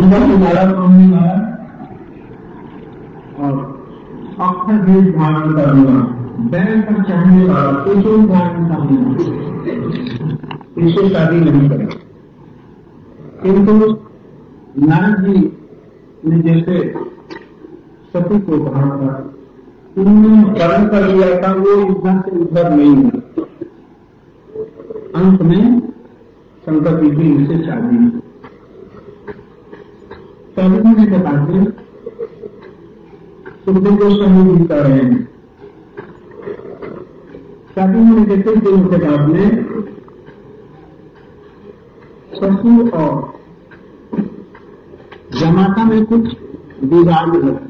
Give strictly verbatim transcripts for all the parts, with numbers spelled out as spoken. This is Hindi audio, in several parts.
खंडर में माला पहनने वाला और अक्षर भेद धारण करने वाला, बैल पर चढ़ने वाला, त्रिशूल धारण करने वाला, इससे शादी नहीं करे। किंतु नारद जी ने जैसे सती को कहा था, उन्होंने वर्ण कर लिया था, वो इधर से उधर नहीं हुआ। अंत में शंकर जी की इनसे शादी शादी में बताते सुखदेव गोस्वामी जी कर रहे हैं। शादी में कहते दिन के बाद में ससुर और जमाता में कुछ विवाद लगे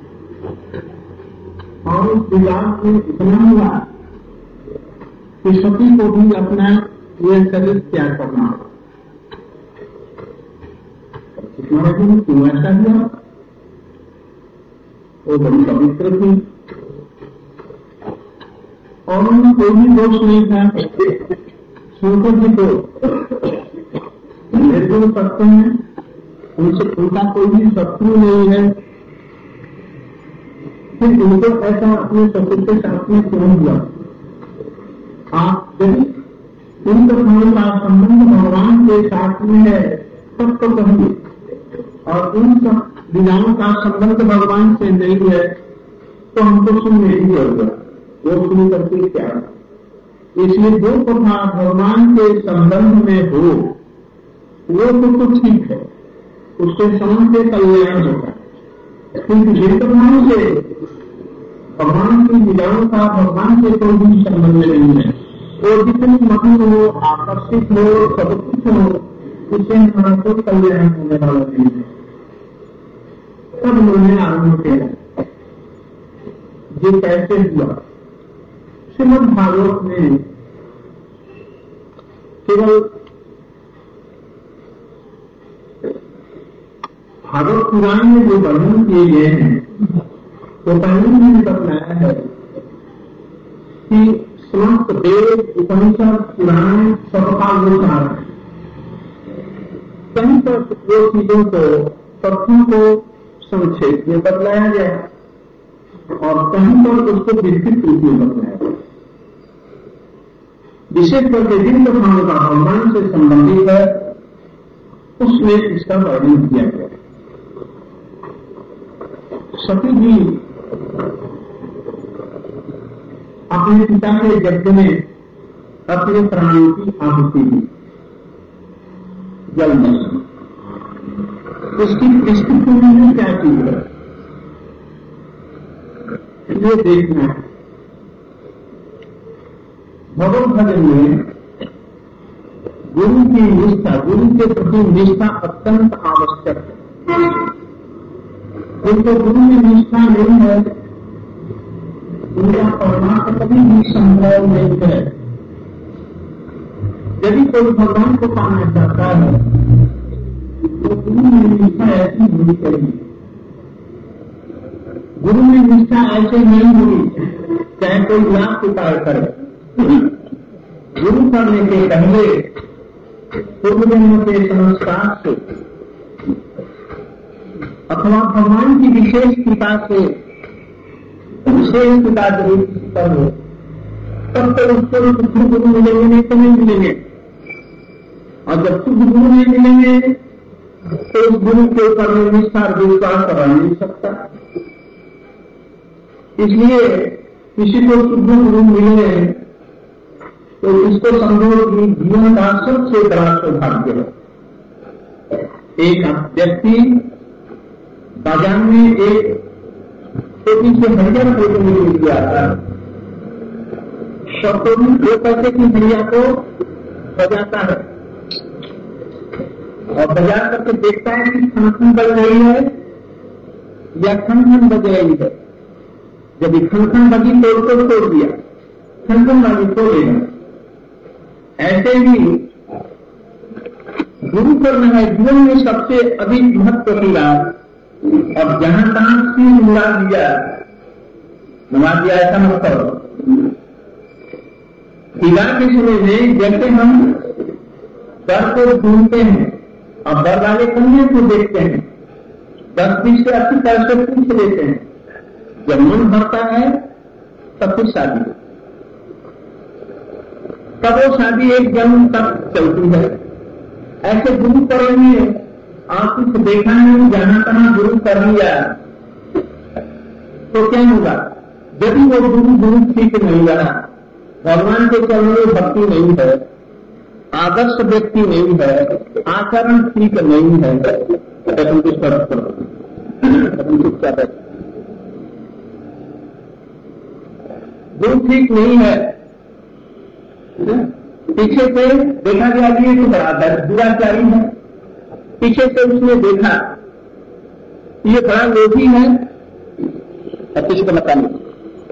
और उस विवाद में इतना हुआ कि सती को भी अपना यह शरीर त्याग करना हो। महाराज क्यों ऐसा किया? वो बड़ी पवित्र थी और उनमें कोई भी दोष नहीं था। शंकर जी को निर्गुण तत्व हैं, उनसे उनका कोई भी शत्रु नहीं है, फिर उनको ऐसा अपने ससुर के साथ में क्यों हुआ? आप यदि इन कथाओं का संबंध भगवान के साथ में है तब तो कहिए, और उन सब विधानों का संबंध भगवान से नहीं है तो हमको सुनने ही होगा, वो सुन करके क्या। इसलिए जो कथा भगवान के संबंध में हो वो तो कुछ ठीक है, उसके समझ से कल्याण होता है। किंतु जिन कथाओं से भगवान की विधानों का भगवान से कोई भी संबंध नहीं है, वो जितनी मधुर हो, आकर्षित हो, सब कुछ हो, उससे हमारा कोई कल्याण होने वाला नहीं है। तब उन्होंने आरंभ किया। ये कैसे हुआ? श्रीमद् भागवत में केवल भागवत पुराण में जो वर्णन किए गए हैं तो पहले मैंने बताया है कि समस्त वेद, उपनिषद, पुराण सबका विचार है। कहीं पर वो चीजों को, तथ्यों को संक्षेप में बतलाया गया और कहीं पर उसको विस्तृत रूप में बतलाया गया। विशेष करके जिन कथाओं का भगवान से संबंधित है उसमें इसका वर्णन किया गया। सती जी अपने पिता के यज्ञ में अपने प्राणों की आहुति दी, जल में। उसकी पृष्ठभूमि में क्या चीज है ये देखना है। भगवत भजन में गुरु की निष्ठा, गुरु के प्रति निष्ठा अत्यंत आवश्यक है। जिनको गुरु में निष्ठा नहीं है उनका परमात्मा कभी भी संभव नहीं है। यदि कोई भगवान को पाना चाहता है तो गुरु में निष्ठा ऐसी होनी चाहिए। गुरु में निष्ठा ऐसे नहीं हुई चाहे कोई लाख उपाय करे। गुरु करने के पहले पूर्व जन्म के संस्कार से अथवा भगवान की विशेष कृपा से, विशेष कृपा जरूर पर हो, तब तो उसको शुद्ध गुरु मिलेंगे, नहीं तो नहीं मिलेंगे। और जब शुद्ध गुरु नहीं मिलेंगे तो उस गुरु के ऊपर में निष्ठार विश्वास करा नहीं सकता। इसलिए किसी को शुद्ध गुरु मिले तो इसको समझो कि जीवन का सबसे बड़ा सौभाग्य है। एक व्यक्ति बाजार में एक छोटी सी हरिया को मिल आता है, शब्दों में दो पैसे की हरिया को बजाता है और बजा करके देखता है कि खन खन बज रही है या खन खन बज रही है। जब खन खन बजी तो उसको तोड़ दिया, खन खन बाजी तो लेना। ऐसे ही गुरु करना है जीवन में सबसे अधिक महत्व की बात। अब जहां तहां सिर मुड़ा दिया, नवा दिया, ऐसा मत करो। विवाह के समय में जैसे हम वर को ढूंढते हैं और वर वाले कन्या को देखते हैं दस बीस से अच्छी तरह से पूछ लेते हैं। जब मन भरता है तब फिर शादी, तब वो शादी एक जन्म तक चलती है। ऐसे गुरु करेंगे, आप कुछ देखा नहीं, जाना कहाँ गुरु कर लिया तो क्या होगा? यदि वो गुरु गुरु ठीक नहीं रहा, भगवान के चरणों में भक्ति नहीं है, आदर्श व्यक्ति नहीं है, आचरण ठीक नहीं है, तो कुछ फर्क पड़ता। गुरु ठीक नहीं है, पीछे से देखा गया कि एक बड़ा दुराचारी है, पीछे से उसने देखा ये बड़ा लोभी है, और किसी को मता नहीं,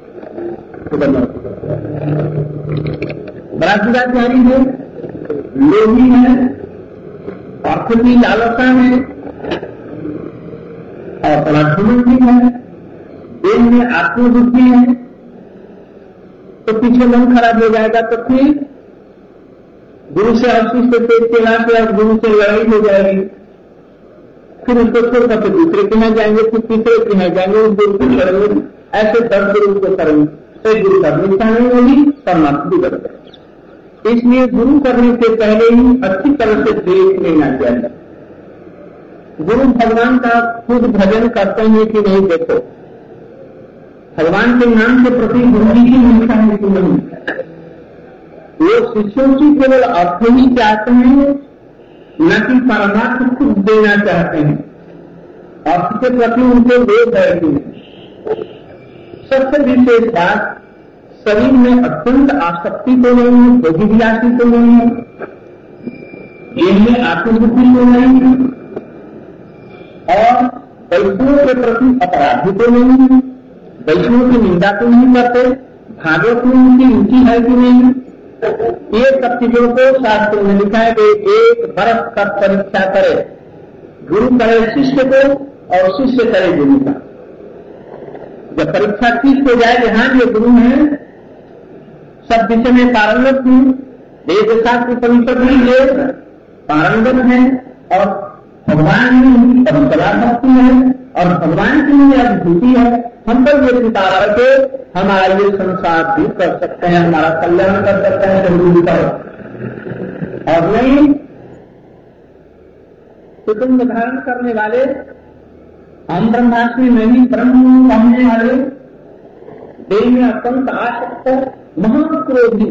बड़ा दुराचारी है, लोभी है, अर्थ की लालसा है और बड़ा घमंडी है, देह में आत्मबुद्धि है, तो पीछे मन खराब हो जाएगा। तो फिर गुरु से आशीष से पेट के लाश या गुरु से लड़ाई हो जाएगी, फिर उसको छोड़कर फिर दूसरे के यहाँ जाएंगे, फिर तीसरे के यहाँ जाएंगे, उस गुरु को करेंगे, ऐसे दस गुरु को करेंगे, तो गुरु का निष्ठा नहीं होगी, परमात्मा भी करते हैं। इसलिए गुरु करने से पहले ही अच्छी तरह से देख लेना चाहिए। गुरु भगवान का खुद भजन करते हैं कि नहीं, देखो भगवान के नाम के प्रति गुरु की निष्ठा है कि नहीं। वो शिष्यों की केवल अर्थ ही चाहते हैं, न कि परमात्मा खुद देना चाहते हैं। अर्थ के प्रति उनके लोभ है कि नहीं। सबसे विशेष बात, शरीर में अत्यंत आसक्ति तो नहीं है, भोगियासी तो नहीं है, इनमें आत्मबुद्धि तो नहीं है, और वैष्णव के प्रति अपराधी तो नहीं है, वैष्णव की निंदा तो नहीं करते, भागवत में उनकी रुचि है कि नहीं। ये सब चीजों को शास्त्र में लिखा है कि एक बरस तक परीक्षा करे, गुरु करे शिष्य को और शिष्य करे गुरु का। जब परीक्षा ठीक हो जाए कि हाँ ये गुरु है, सब विषय में पारंगत हूं, वेद शास्त्र परिषद में ये पारंगत है, और भगवान में उनकी परंपरा भक्ति है, और भगवान की उनकी अनुभूति है, हम पर ये चिंता करके हमारा ये संसार भी कर सकते हैं, हमारा कल्याण कर सकते हैं, जरूरी करो। और नहीं तो तुम धारण करने वाले, हम ब्रह्मास्मि नहीं ब्रह्म कहने वाले, देह में अत्यंत आसक्त, महाक्रोधी,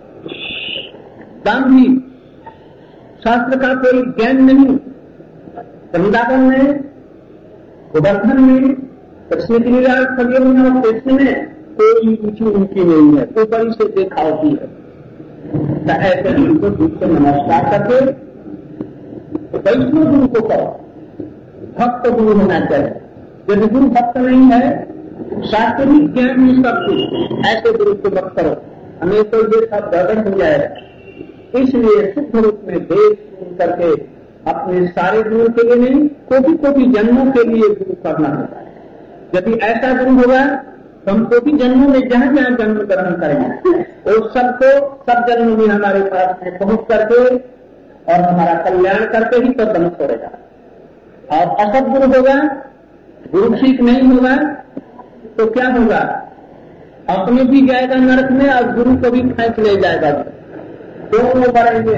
गांधी, शास्त्र का कोई ज्ञान नहीं, वृंदावन में, गोवर्धन में, कृष्ण की लीला खगेल में और कृष्ण में कोई रुचि उनकी नहीं है, ऊपर ही से देखा होती है। ऐसे उनको दूर से नमस्कार करके वैष्णव गुरु को करो, भक्त गुरु होना चाहिए। यदि गुरु भक्त नहीं है, शास्त्रीय ज्ञान में सब कुछ, ऐसे गुरु को भक्त करो, हमें तो ये सब गड़बड़ हो जाएगा। इसलिए शुद्ध रूप में देख सुन करके अपने सारे गुरु के लिए नहीं, कोटि कोटि जन्मों के लिए गुरु करना होता है। यदि ऐसा गुरु होगा तो हम कोटि जन्मों में जहां जहां जन्म ग्रहण करेंगे, वो सबको सब जन्म में हमारे पास में पहुंच करके और हमारा कल्याण करके ही तो दम छोड़ेगा। और असत गुरु होगा, गुरु ठीक नहीं होगा तो क्या होगा? अपने भी जाएगा नरक में और गुरु को भी फेंक ले जाएगा। दोनों बढ़ेंगे,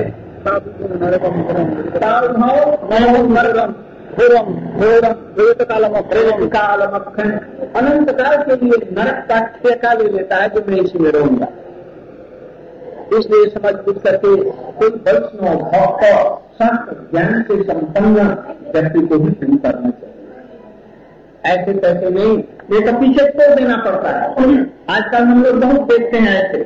अनंत काल के लिए नरक का ठेका ले लेता है जो मैं इसी में रहूंगा। इसलिए समझ बुझ करके कोई वैष्णव भक्त शास्त्र ज्ञान से संपन्न व्यक्ति को भी शुरू करना चाहिए। ऐसे पैसे नहीं, ये तो पीछे छोड़ देना पड़ता है। आजकल हम लोग बहुत देखते हैं ऐसे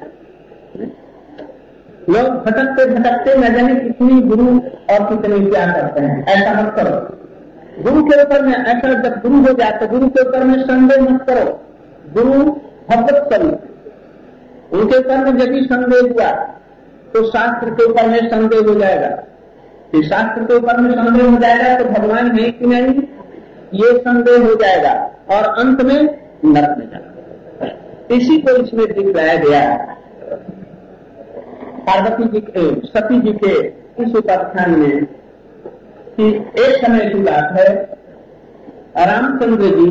लोग भटकते भटकते न जाने कितनी गुरु और कितने क्या करते हैं। ऐसा मत करो। गुरु के ऊपर में ऐसा जब गुरु हो जाए तो गुरु के ऊपर में संदेह मत करो। गुरु भगवत करो, उनके ऊपर में यदि संदेह हुआ तो शास्त्र के ऊपर में संदेह हो जाएगा। कि शास्त्र के ऊपर में संदेह हो जाएगा तो भगवान है कि नहीं, ये संदेह हो जाएगा और अंत में नरक में जाएगा। इसी को इसमें दिखलाया गया है। पार्वती जी के, सती जी के इस उपाख्यान में कि एक समय की बात है, रामचंद्र जी,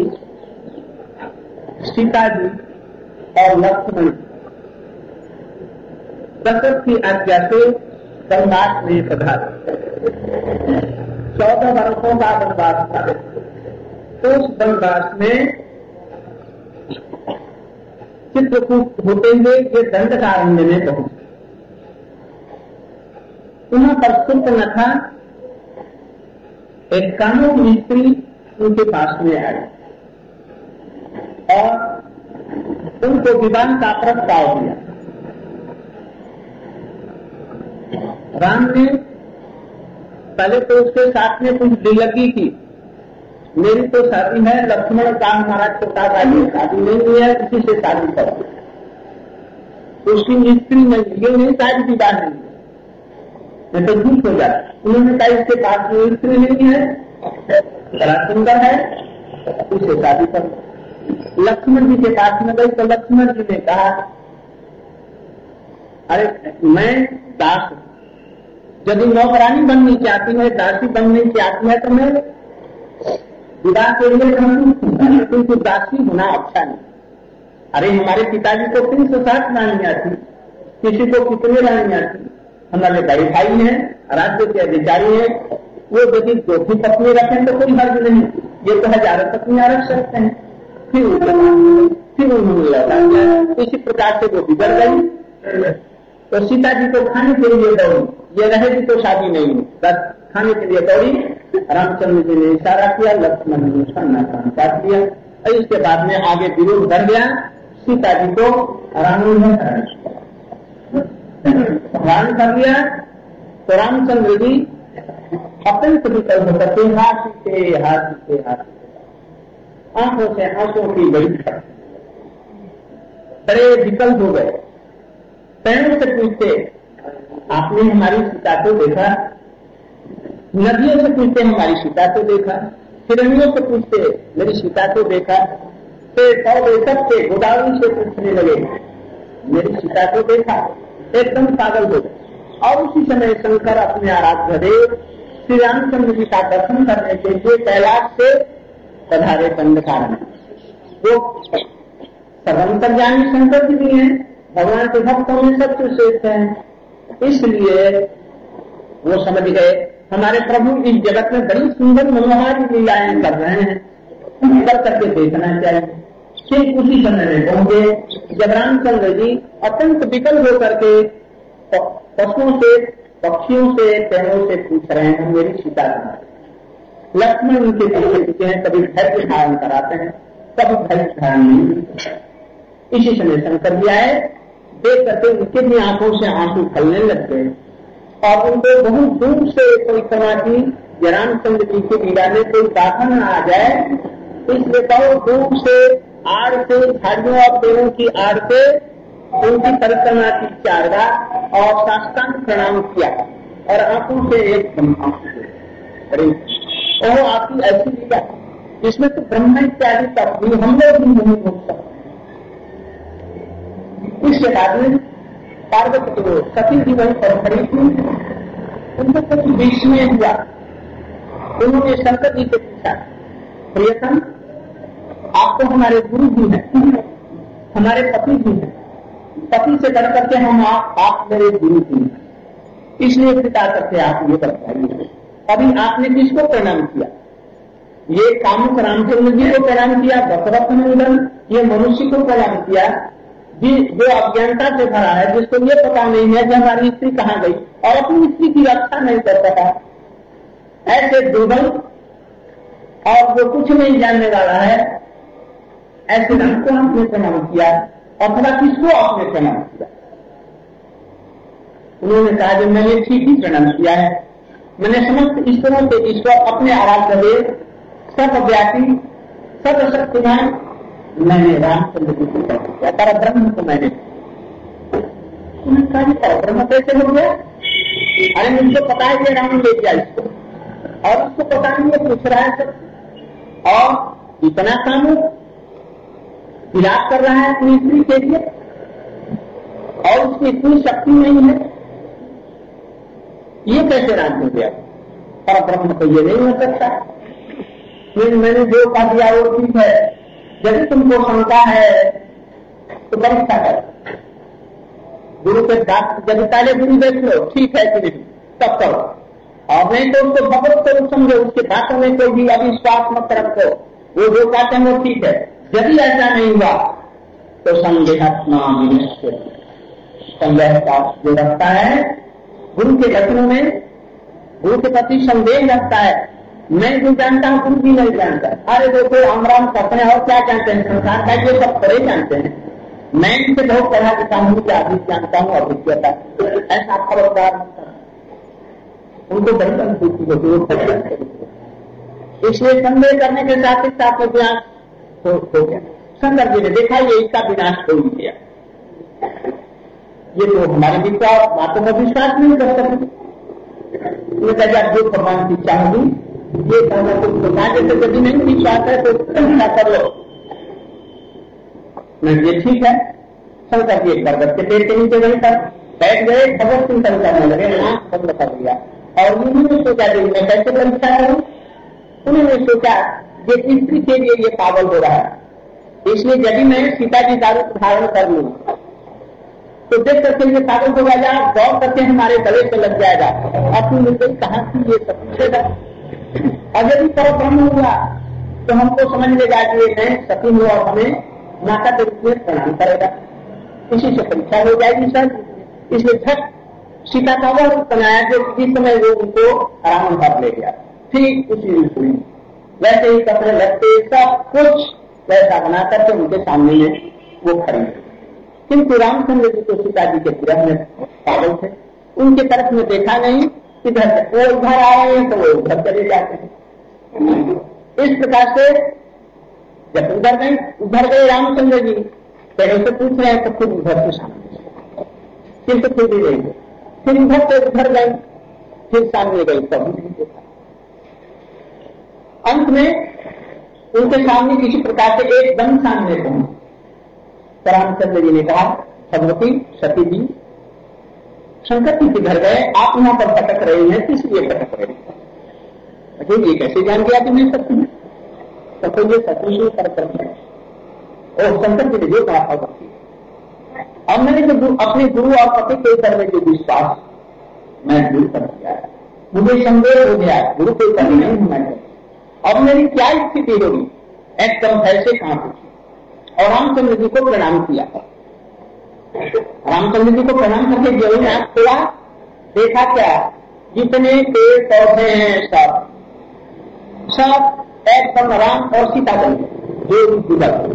सीता जी और लक्ष्मण दशरथ की आज्ञा से वनवास में पधारे। चौदह वर्षों का वनवास था। उस वनवास में चित्रकूट होते हुए ये दंडकारण्य में पहुंचे। वहां पर सुपर्णखा एक कानून स्त्री उनके पास में आई और उनको विवाह का प्रस्ताव दिया। राम ने पहले तो उसके साथ में कुछ दिलगी की, मेरी तो शादी है, लक्ष्मण का हमारा छोटा भाई शादी नहीं है, किसी से शादी करो। उसकी स्त्री नहीं, ये नहीं शादी विवाह नहीं, मैं तो झूठ हो जाता। उन्होंने कहा इसके पास में स्त्री नहीं है, बड़ा सुंदर है, उसे शादी करो। लक्ष्मण जी के पास में गई तो लक्ष्मण जी ने कहा, अरे मैं दास, यदि नौकरानी बननी चाहती है, दासी बननी चाहती है तो मैं विवाह के लिए क्योंकि दासी होना अच्छा नहीं। अरे हमारे पिताजी को तीन सौ साठ रानियां थी, किसी को कितने रानियां थी, हमारे बड़े भाई हैं, राज्य के अधिकारी हैं, वो यदि दो भी पत्नी रखें तो कोई हर्ज नहीं, ये तो हजारों पत्नियां रख सकते हैं। फिर फिर उन्होंने लौटा दिया। इसी प्रकार से वो बिगड़ गई। तो सीता जी को खाने के लिए दौड़ी, ये रहेगी तो शादी नहीं, बस खाने के लिए दौड़ी। रामचंद्र जी ने इशारा किया, लक्ष्मण ने उसका नाकाम काट दिया और इसके बाद में आगे विरोध बढ़ गया। सीता जी को रावण ने हरण कर लिया। तो रामचंद्र जी अत्यंत विकल होकर के हाथते हाथते हाथते आंखों से आंसू की बड़ी बड़े विकल हो गए। पैरों से पूछते, आपने हमारी सीता को देखा? नदियों से पूछते, हमारी सीता को देखा? हिरणियों से पूछते, मेरी सीता को देखा? फिर पौधे सबसे गोदावरी से पूछने लगे, मेरी सीता को देखा? एकदम पागल हो गए। और उसी समय शंकर अपने आराध्य देव श्री रामचंद्र जी का दर्शन करने के लिए कैलाश से पधारे दंडकारण्य। वो सर्वंतर्यामी शंकर जी भी हैं, भगवान के भक्तों में सबसे श्रेष्ठ हैं। इसलिए वो समझ गए हमारे प्रभु इस जगत में बड़ी सुंदर मनोहारी लीलाएं कर रहे हैं, कर करके देखना चाहिए। ठीक उसी समय में पहुंचे जब रामचंद्र जी अत्यंत विकल होकर के पशुओं से, पक्षियों से, पेड़ों से पूछ रहे हैं, मेरी सीता कहाँ? लक्ष्मण उनके पीछे पीछे हैं, कभी भय के धारण कराते हैं, कभी भय धारण नहीं। इसी समय शंकर जी आए, देख करके उनके भी आंखों से आंसू फलने लग गए और उनको बहुत दूर से कोई कहा कि रामचंद्र जी की लीला में कोई बाधा न आ जाए, इसलिए बहुत दूर से आड़ से, झाड़ियों और पेड़ों की आड़ से उनकी परिक्रमा की चारगा और साष्टांग प्रणाम किया और आंखों से एक अरे ओह आपकी ऐसी लीला, इसमें तो ब्रह्मा इत्यादि तक भी हम लोग भी नहीं बोल सकते। इसके बाद में पार्वती को सती जी वहीं पर खड़ी थी, उनको कुछ बीच में हुआ। उन्होंने शंकर जी से पूछा, प्रियतम आप तो हमारे गुरु भी हैं, हमारे पति भी हैं, पति से बढ़ करके हम आप, आप मेरे गुरु भी हैं, इसलिए पिता करके आप ये बताइए अभी आपने किसको प्रणाम किया? ये कामुक रामचंद्र जी को प्रणाम किया, दशरथ नंदन, ये मनुष्य को प्रणाम किया जो अज्ञानता से भरा है, जिसको ये पता नहीं है कि हमारी स्त्री कहाँ गई और अपनी स्त्री की रक्षा नहीं कर सका। ऐसे दुर्बल और जो कुछ नहीं जानने वाला है, ऐसे राम को आपने प्रणाम किया अथवा किसको आपने प्रणाम किया? उन्होंने कहा कि मैंने ठीक ही प्रणाम किया है, मैंने समस्त ईश्वरों से ईश्वर अपने आराध्य देव सर्वव्यापी सर्वशक्तिमान मैंने रामचंद्र जी को प्रणाम किया, पर ब्रह्म को मैंने कहा पर ब्रह्म कैसे हो गया? अरे मुझको पता है कि राम ले गया इसको और उसको पता नहीं है, पूछ रहा है सब और इतना काम विलाप कर रहा है अपनी स्त्री के लिए और उसकी इतनी शक्ति नहीं है, ये कैसे राम हो गया? पर ब्रह्म तो ये नहीं हो सकता। मैंने जो कह दिया वो ठीक है, यदि तुमको शंका है तो परीक्षा कर, गुरु के बात जब पहले गुरु देख लो ठीक है कि नहीं, तब करो, और नहीं तो उसको भगवत स्वरूप समझो, उसके बातों में कोई भी अविश्वास मत रखो, वो जो कहते हैं वो ठीक है। यदि ऐसा नहीं हुआ तो संदेहात्मा संदेह का जो रखता है गुरु के वचनों में, गुरु के प्रति संदेह रखता है, मैं जो जानता हूं गुरु भी नहीं जानता, अरे देखो राम करते हैं और क्या जानते हैं, संसार का ये सब बड़े जानते हैं, मैं इनसे बहुत पढ़ा लिखा हूं, क्या अधिक जानता हूं अभिज्ञता, ऐसा खबरदार उनको बड़ी अनुभूति होती है। इसलिए संदेह करने के साथ ही साथ में विनाश हो गया। शंकर जी ने देखा ये इसका विनाश हो ही गया, ये तो हमारे विश्वास बातों में विश्वास नहीं कर सकते, जब जो भगवान की इच्छा होगी ये कहना तो जैसे यदि नहीं विश्वास है तो क्या कर लो, ये ठीक है। शंकर जी एक पर्वत के पेड़ के नीचे गए तक बैठ गए, भगवत चिंतन करने लगे, आंख बंद कर दिया और उन्होंने सोचा कि मैं कैसे परीक्षा करूं, उन्होंने सोचा ये स्त्री के लिए ये पागल हो रहा है, इसलिए यदि मैं सीता जी का रूप धारण कर लूं तो देख करके ये पागल हो जाएगा, दौड़ करके हमारे गले से लग जाएगा, अपनी मिल गई कहां थी ये सब पूछेगा, और यदि पर ब्रह्म हुआ तो हमको समझ लेगा कि ये मैं सती हूं और हमें माता के रूप में प्रणाम करेगा, इसी से परीक्षा हो जाएगी सर। इसलिए झट सीता का वह रूप बनाया जो जिस समय वो उनको आराम कर ले गया, ठीक उसी रूप में वैसे ही कपड़े लगते सब कुछ वैसा बना करके उनके सामने में वो खड़ी। किंतु रामचंद्र जी तो सीता जी के विरह में पागल थे, उनके तरफ में देखा नहीं, इधर वो उधर आ रहे हैं तो वो उधर चले जाते हैं। इस प्रकार से जब उधर गए उधर गए रामचंद्र जी, पहले से पूछ रहे हैं तो खुद उधर के सामने, किंतु खुद ही नहीं, फिर उधर से उधर गए, फिर सामने गए तब नहीं देखा। अंत में उनके सामने किसी प्रकार से एकदम सामने पहुंचे, रामचंद्र जी ने कहा भगवती सती जी शंकर जी के घर गए, आप यहाँ पर भटक रहे हैं, किस लिए भटक रहे हैं, ये कैसे जान गया कि मैं सती हूँ, तो ये सती से कर करते हैं। और शंकर जी ने जो कहा भगवती, अब मैंने जो अपने गुरु और पति के ऊपर में जो विश्वास मैं दूर कर दिया है, मुझे संदेह हो गया गुरु के ऊपर नहीं हूं मैं, अब मेरी क्या स्थिति होगी, एकदम ऐसे कहां पूछी और रामचंद्र जी को प्रणाम किया। रामचंद्र जी को प्रणाम करके जरूर आंख खोला, देखा क्या जितने पेड़ पौधे हैं सब सब एकदम राम और सीता जी जोड़ी जुड़ल,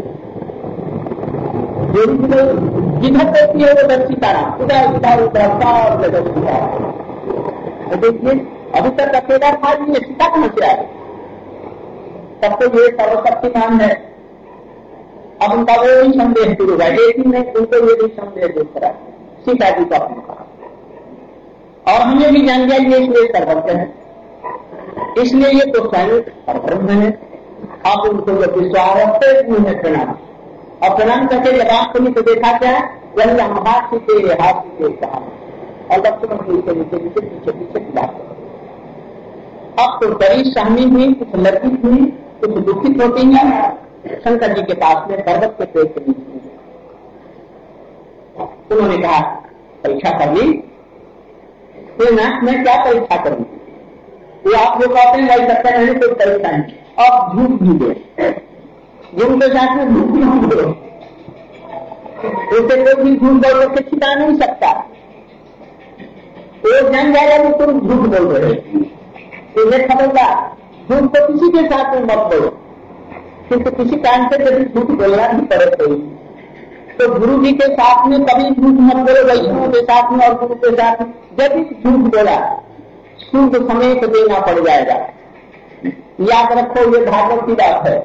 जोड़ी जुड़ल जिधर देखती है उधर सीताराम, उधर उधर उधर सब जगह सीता। देखिए अभी तक अकेला था, ये सीता कहां से आ गई, तब तो ये सर्वशक्तिमान है। अब उनका वो ही संदेह शुरू हुआ, एक ही नहीं उनको ये भी संदेह दूर करा सीता जी का अपने कहा, और हमें भी जान गया ये इसलिए सर्वज्ञ है, इसलिए ये तो स्वयं परब्रह्म है। आप उनको जब विश्वास रखते उन्हें प्रणाम, और प्रणाम करके जब आप खुली तो देखा क्या वही हम हाथ सीखे हाथ सीखे कहा, और लक्ष्मण नीचे नीचे नीचे पीछे पीछे बात करो। अब तो बड़ी सहमी हुई, कुछ लज्जित हुई, कुछ दुखित होती है, शंकर जी के पास में पर्वत के पेड़ के नीचे उन्होंने कहा परीक्षा कर ली, तो मैं क्या परीक्षा करूंगी, वो आप जो कहते हैं वही सकते नहीं कोई परीक्षा नहीं, अब झूठ भी दो, गुरु के साथ में झूठ भी हम दो, उसे कोई भी झूठ बोल के छिपा नहीं सकता, वो जान जाएगा कि तुम झूठ बोल रहे हो, तुम्हें खबरदार झूठ तो किसी के साथ में मत बोलो, किंतु किसी कारण से यदि झूठ बोलना ही पड़े कोई तो गुरु जी के साथ में कभी झूठ मत बोलो, वैष्णव के साथ में और गुरु के साथ में यदि झूठ बोला शुद्ध समेत देना पड़ जाएगा, याद रखो ये भागवत की बात है।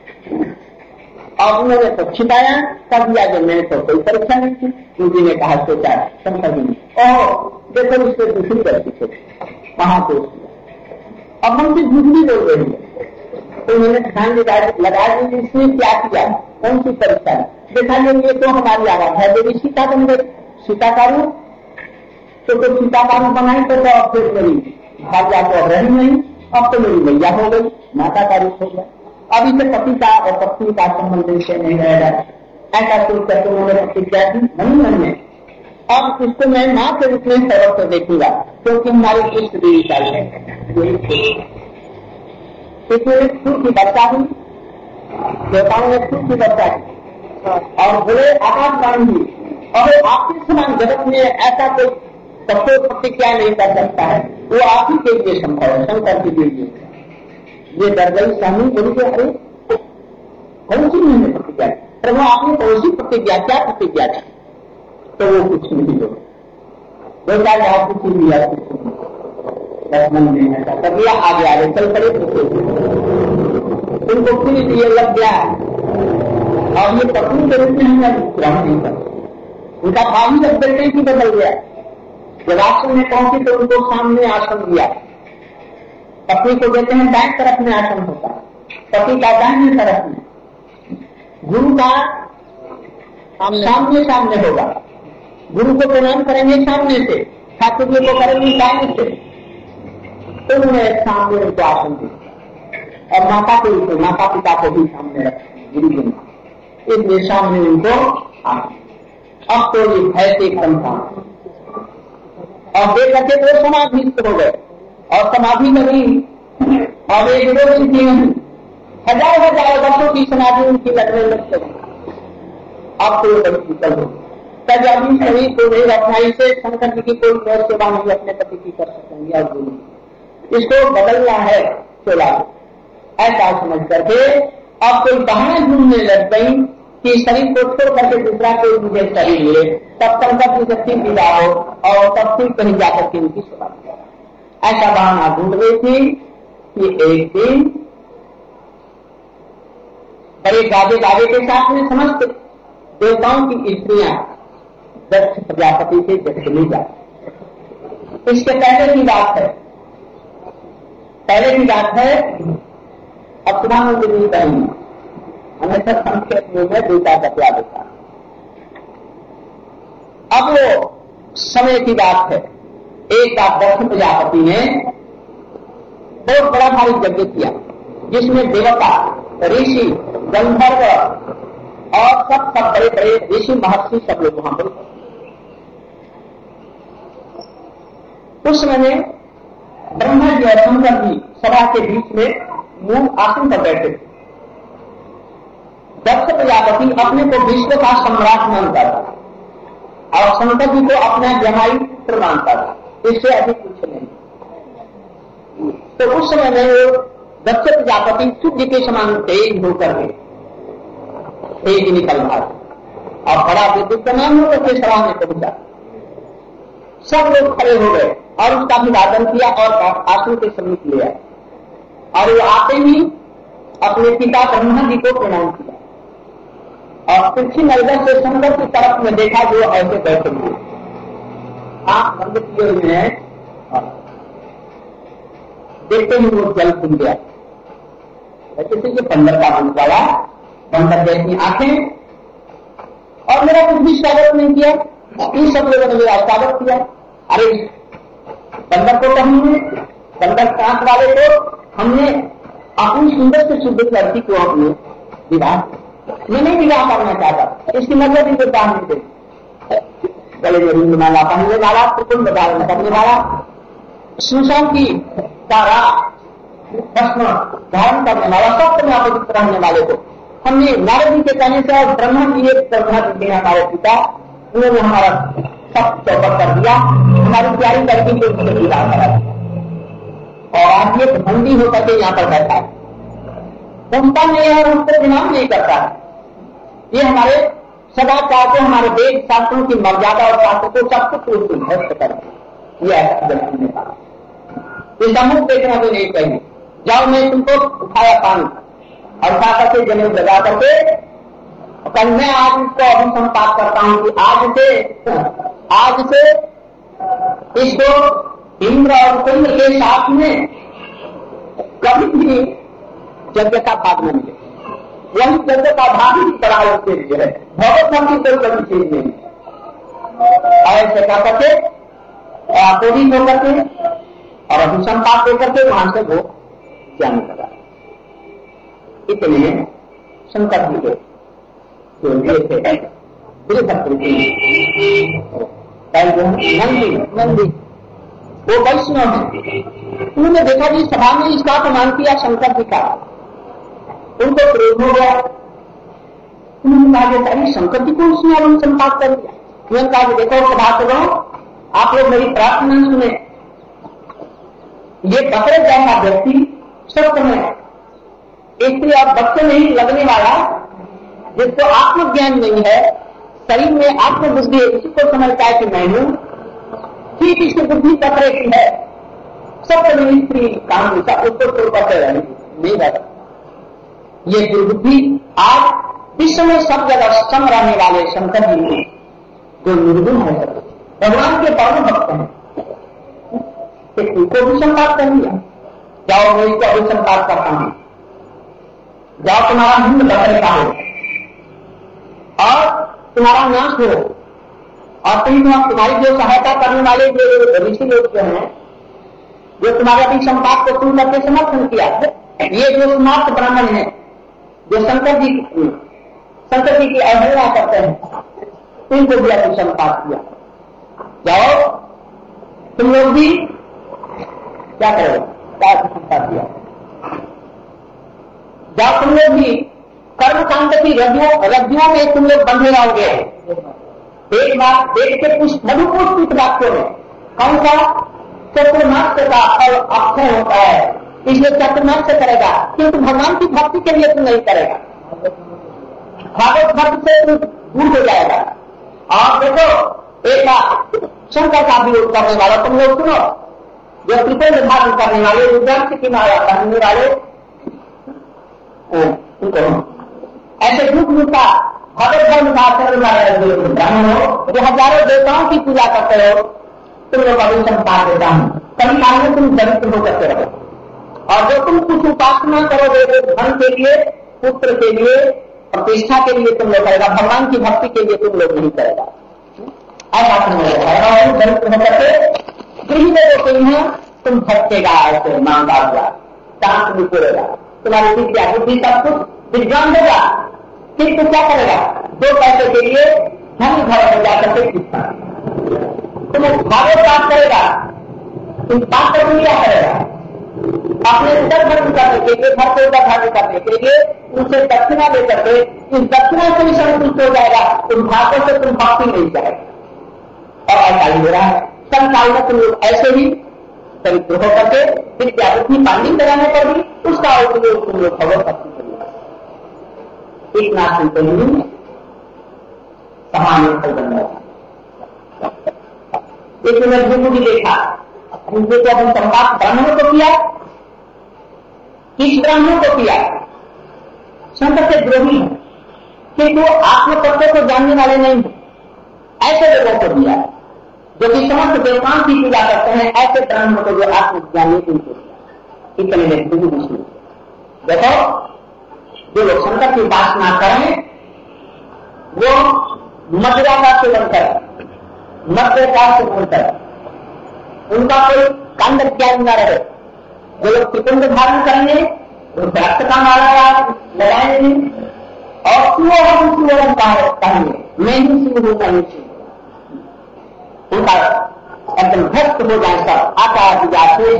और उन्होंने तो छिपाया कर दिया, जब मैंने तो कोई परीक्षा नहीं थी, गुरु जी ने कहा सोचा शंकर जी ने और देखो इससे दूसरी गलती थे वहां को, अब हमसे झूठ भी बोल रही है, तो उन्होंने ध्यान लगा दी इसने क्या किया, कौन सी परीक्षा देखा, ये तो हमारी आवाज है, यदि सीता बन गई, सीता का रूप तो तो सीता का रूप बनाई तो फिर मेरी भाग्या तो रही नहीं, अब तो मेरी मैया हो गई, माता का रूप हो गया, अब इसे पति का और पत्नी का संबंध विषय नहीं रहेगा। ऐसा सोच करके उन्होंने प्रतिज्ञा की मन मन में, अब इसको मैं माँ के रूप में सर्वस्व देखूंगा, क्योंकि हमारी इष्ट देवी का है। इसमें सूर्य की वर्षा हुई, देवताओं ने सूर्य की वर्षा की और बोले आकाशवाणी हुई, और आपके समान जगत में ऐसा कोई सबको प्रतिज्ञा नहीं कर सकता है, वो आप ही के लिए संभव है, शंकर के लिए। ये डर गई स्वामी, बोली कि अरे कौन सी मैंने प्रतिज्ञा, प्रभु आपने कौन सी प्रतिज्ञा, क्या प्रतिज्ञा थी? तो वो कुछ नहीं हो, दो चार आप कुछ लिया, कुछ मन में ऐसा कर लिया, आगे आगे चल पड़े, उनको फिर ये लग गया और ये पत्नी के रूप में हमने ग्रहण नहीं कर, उनका भाव ही जब बेटे की बदल गया। जब आश्रम में पहुंची तो उनको सामने आश्रम दिया, पत्नी को देते हैं दाएं तरफ में आश्रम होता है, पति का दाहिने तरफ में, गुरु का सामने सामने होगा, गुरु को प्रणाम करेंगे सामने से, ठाकुर जी को करेंगे दाहिने से, तो उन्हें सामने उनको आसन दिया और माता को भी, माता पिता को भी सामने रखें, गुरु जी इसलिए सामने उनको आसन। अब तो ये भय से एकदम था और देख करके वो समाधिस्थ हो गए और समाधि नहीं और एक दो स्थिति नहीं, हजार हजार वर्षों की समाधि उनकी लगने लगते हैं। अब तो बड़ी विकल हो तब अभी शरीर को नहीं रखना, इसे शंकर जी की कोई गौर सेवा नहीं अपने पति की कर सकेंगे और गुरु इसको बदलना है चला, ऐसा समझ करके अब कोई बहाना ढूंढने लग गई कि शरीर को छोड़ करके दूसरा कोई मुझे शरीर मिले, तब शंकर की शक्ति विदा हो और तब फिर कहीं जाकर के उनकी सेवा किया। ऐसा बहाना ढूंढ रही थी कि एक दिन बड़े गाजे गाजे के साथ में समस्त देवताओं की स्त्रियां दक्ष प्रजापति से जब चली जाती। इसके पहले की बात है, पहले की बात है अब प्रधानमंत्री नहीं करेंगे, हमेशा संक्षेप में देता बतला देता। अब वो समय की बात है, एक बात दक्ष प्रजापति ने बहुत बड़ा भारी यज्ञ किया जिसमें देवता, ऋषि, गंधर्व और सब सब बड़े बड़े ऋषि महर्षि सब लोग वहां पर। उस समय ब्रह्मा जी और शंकर जी सभा के बीच में मूल आसन पर बैठे थे। दक्ष प्रजापति अपने को विश्व का सम्राट मानता था और शंकर जी को अपना जमाई पुत्र मानता था, इससे अधिक कुछ नहीं। तो उस समय में वो दक्ष प्रजापति सूर्य के समान तेज होकर के तेज निकल रहा और बड़ा विद्युतमान होकर के सभा में पहुंचा। सब लोग खड़े हो गए और उसका अभिवादन किया और आसन के समीप लिया और वो आते ही अपने पिता ब्रह्मा जी को प्रणाम किया और तिरछी नजर से शंकर की तरफ में देखा जो ऐसे बैठे हुए, आंख बंद किए हुए हैं, देखते ही वो जल खुल गया। जैसे कि बंदर का बंद वाला बंदर जैसी आंखें, और मेरा कुछ भी स्वागत नहीं किया, इन सब लोगों ने मेरा स्वागत किया। अरे बंदर को तो हमने, बंदर कांच वाले को हमने अपनी सुंदर से सुंदर लड़की को अपने विवाह, मैं नहीं विवाह करना चाहता, इसकी मतलब ही तो काम नहीं दे। गले में रिंग माला पहनने वाला, कुटुंब धारण करने वाला, सुशांत की तारा भस्म धारण करने वाला, सब में अपवित्र रहने वाले को हमने नारद जी के कहने से और ब्रह्मा जी ब्रह्मा जी के हमारे पिता उन्होंने हमारा सब चौपट कर दिया, हमारी प्यारी लड़की को उनसे विवाह करा दिया और आज ये बंदी होकर के यहाँ पर बैठा है, संस्था नहीं है और उसको विनाम नहीं करता है। ये हमारे सदाचार को, हमारे वेद शास्त्रों की मर्यादा और शास्त्र को सब कुछ ध्वस्त कर दिया। ये ऐसा गलती नहीं था, इसका मुख देखना भी नहीं चाहिए। जाओ मैं तुमको उठाया पानी और उठा करके जमीन लगा करके कल मैं आज इसको अभिसंपात करता हूं कि आज से आज से इसको इंद्र और कुंड के साथ में कभी भी यज्ञ का भाग नहीं मिले, वही यज्ञ का भाग ही बड़ा उसके लिए है, भगवत नाम की कोई बड़ी चीज नहीं। ऐसे क्या करके आपूरी होकर के और अभिसंपात होकर के वहां से वो जाने लगा। इतने शंकर जी के जो लिए थे नंदी नंदी वो वैष्णव है। उन्होंने देखा जी सभा में इसका अपमान किया शंकर जी का, उनको प्रेम हो गया। उन्होंने कहा कि शंकर जी को उसने अरुण संपात कर दिया। उन्होंने कहा कि देखो सभा करो, आप लोग मेरी प्रार्थना सुने। ये बकरे जैसा व्यक्ति सब समय स्त्री और बच्चे नहीं लगने वाला, जिसको आत्मज्ञान नहीं है, शरीर में आत्मबुद्धि है, इसी को समझता है कि मैं हूं, ठीक इसकी बुद्धि बकरे की है। सब समय स्त्री काम दिशा उसको छोड़ करते रहे नहीं रहता। ये दुर्बुद्धि आज विश्व में सब जगह सम रहने वाले शंकर जी ने जो निर्गुण है, भगवान के परम भक्त हैं, उनको भी संपात कर लिया। जाओ मैं इसको अभी संपात करता हूं, जाओ तुम्हारा हिंद बकरे का हो और तुम्हारा नाश हो, और तुम तुम्हारी जो सहायता करने वाले जो ऋषि लोग जो हैं, जो तुम्हारे अभी संपात को सुन करके समर्थन किया, ये जो समाप्त ब्राह्मण है, जो शंकर जी शंकर जी की अवहेलना करते हैं, इनको भी अभी संपात किया। जाओ तुम लोग भी क्या करोगे, क्या संपात किया, जाओ तुम लोग भी कर्मकांड की रज्जुओं रज्जुओं में तुम लोग बंधे रहोगे। एक बात देख के कुछ मधुपुष्पित वाक्यों में कौन सा चतुर्मास का फल अक्षय होता है, इसलिए चतुर्मास से करेगा, क्योंकि भगवान की भक्ति के लिए तुम नहीं करेगा, भागवत भक्त से तुम दूर हो जाएगा। और देखो एक शंकर का विरोध करने वाला तुम लोग सुनो, जो त्रिपुर धारण करने वाले रुद्राक्ष की माला पहनने वाले उनको ऐसे झूठ झूठा भगवत धर्म का आचरण वाले ब्राह्मण हो, जो हजारों देवताओं की पूजा करते हो, तुम लोग अभी संपात देता हूं। कभी काल में तुम दरिद्र हो करते रहो, और जो तुम कुछ उपासना करोगे धन के लिए, पुत्र के लिए, प्रतिष्ठा के लिए तुम लोग करेगा, भगवान की भक्ति के लिए तुम लोग नहीं करेगा। ऐसा तुम लोग दरिद्र होकर के गृह लोगों के लिए तुम भटकेगा, ऐसे मांगा हुआ चांस भी करेगा, तुम्हारी विद्या बुद्धि सब कुछ विज्ञान होगा, किंतु क्या करेगा, दो पैसे के लिए धन घर में जाकर के पूछता, तुम भागवत पाठ करेगा, तुम पाठ करके क्या करेगा, अपने उदर धर्म करने के लिए, घर को उदर धर्म करने के लिए उनसे दक्षिणा लेकर के इस दक्षिणा से भी संतुष्ट हो जाएगा, तुम भागवत से तुम भक्ति नहीं जाएगा। और ऐसा ही हो रहा है संसार में, तुम लोग ऐसे ही चरित्र होकर के विद्या बुद्धि पांडित कराने पर भी उसका उपयोग तुम लोग भगवत भक्ति करेगा। एक नाथ सिंह सामान्य फल बन रहा, एक मिनट गुरु भी देखा, उनसे तो अपन संपात ब्राह्मणों को किया, किस ब्राह्मणों को किया, शंकर से द्रोही है, किंतु आत्म तत्व को जानने वाले नहीं, ऐसे लोगों को दिया जो कि समस्त देवताओं की पूजा करते हैं, ऐसे ब्राह्मणों को जो आत्मज्ञानी उनको दिया। इतने में गुरु विष्णु देखो, जो लोग शंकर की उपासना करें वो मदिरा का सेवन करें, मध्य का सेवन करें, उनका कोई कांड ज्ञान न रहे। जो लोग त्रिपुंड धारण करेंगे वो रक्त का माला लगाएंगे और सुवर्ण सुवर्ण कहेंगे, मैं ही सिंह हूं, मैं ही सिंह, उनका एकदम भक्त हो जाए सब आकार जाते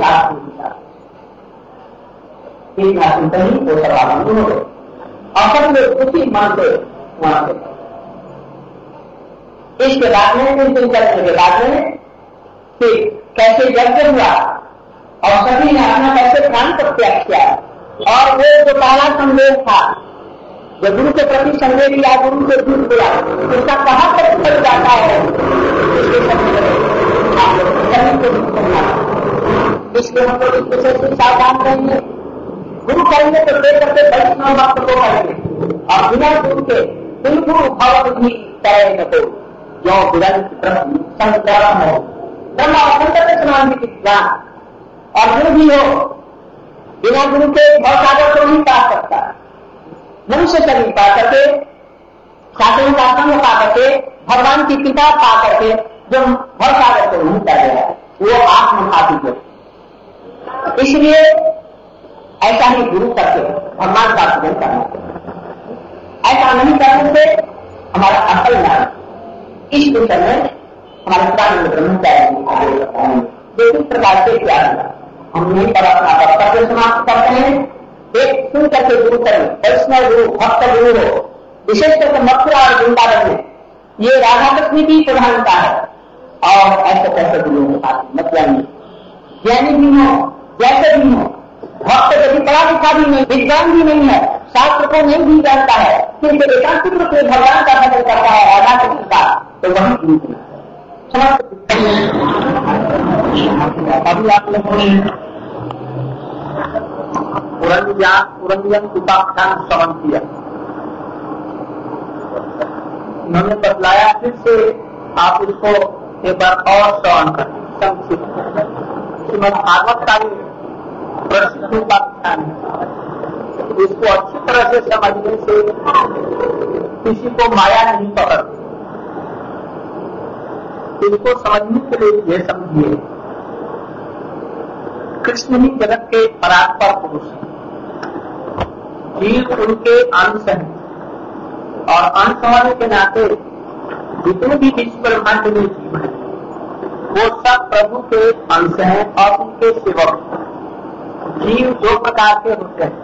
ही वो सर्वानंद हो गए, और सब लोग उसी मानते वहां से। इसके बाद में कुछ दिन चलने के बाद में कि कैसे यज्ञ हुआ और सभी ने अपना कैसे प्राण को त्याग किया, और वो जो पहला संदेश था, जो गुरु के प्रति संदेश किया, गुरु से दूर बोला, उसका कहां तक फल जाता है, इसलिए हम लोग इस विषय से सावधान रहेंगे। गुरु करेंगे तो दे करके वैष्णव भक्त को करेंगे, और बिना गुरु के बिल्कुल भगवत भी करेंगे तो जो संक्रम हो, ब्रह्मा और शंकर के समान भी ज्ञान, और गुरु भी हो, बिना गुरु के भवसागर को नहीं पा सकता। मनुष्य शरीर पा करके, शास्त्रों का संग पा करके, भगवान की कृपा पा करके जो भवसागर को नहीं कर रहा है वो आत्मघाती है। इसलिए ऐसा ही गुरु करके भगवान का पूजन करना चाहिए। ऐसा नहीं करने से हमारा असल ज्ञान इस विषय में हमारे पुराने ब्रह्मचारी आगे बताएंगे। किस प्रकार से क्या हम नहीं पर अपना कर्तव्य समाप्त करते हैं। एक सुन करके गुरु करें, वैष्णव गुरु, भक्त गुरु हो, विशेष करके मथुरा और वृंदावन में ये राधा कृष्ण की प्रधानता है। और ऐसे कैसे गुरु के साथ मतलब ज्ञानी भी हो, जैसे भी हो, भक्त यदि पढ़ा लिखा भी नहीं, विद्वान भी नहीं है, शास्त्र को नहीं भी जानता है, फिर एकांतिक रूप से भगवान का भजन करता है राधा कृष्ण का, तो वही गुरु समस्त। अभी आप लोगों ने पुरंजन उपाख्यान श्रवण किया, उन्होंने बतलाया, फिर से आप उसको एक बार और श्रवण करें संक्षिप्त। श्रीमद् भागवत का प्रसिद्ध उपाख्यान इसको अच्छी तरह से समझने से किसी को माया नहीं पकड़ती। इसको समझने के लिए ये समझिए, कृष्ण ही जगत के परात्पर पुरुष हैं, जीव उनके अंश हैं, और अंश होने के नाते जितने भी विश्व ब्रह्मांड में जीव हैं वो सब प्रभु के अंश हैं और उनके सेवक। जीव दो प्रकार के होते हैं,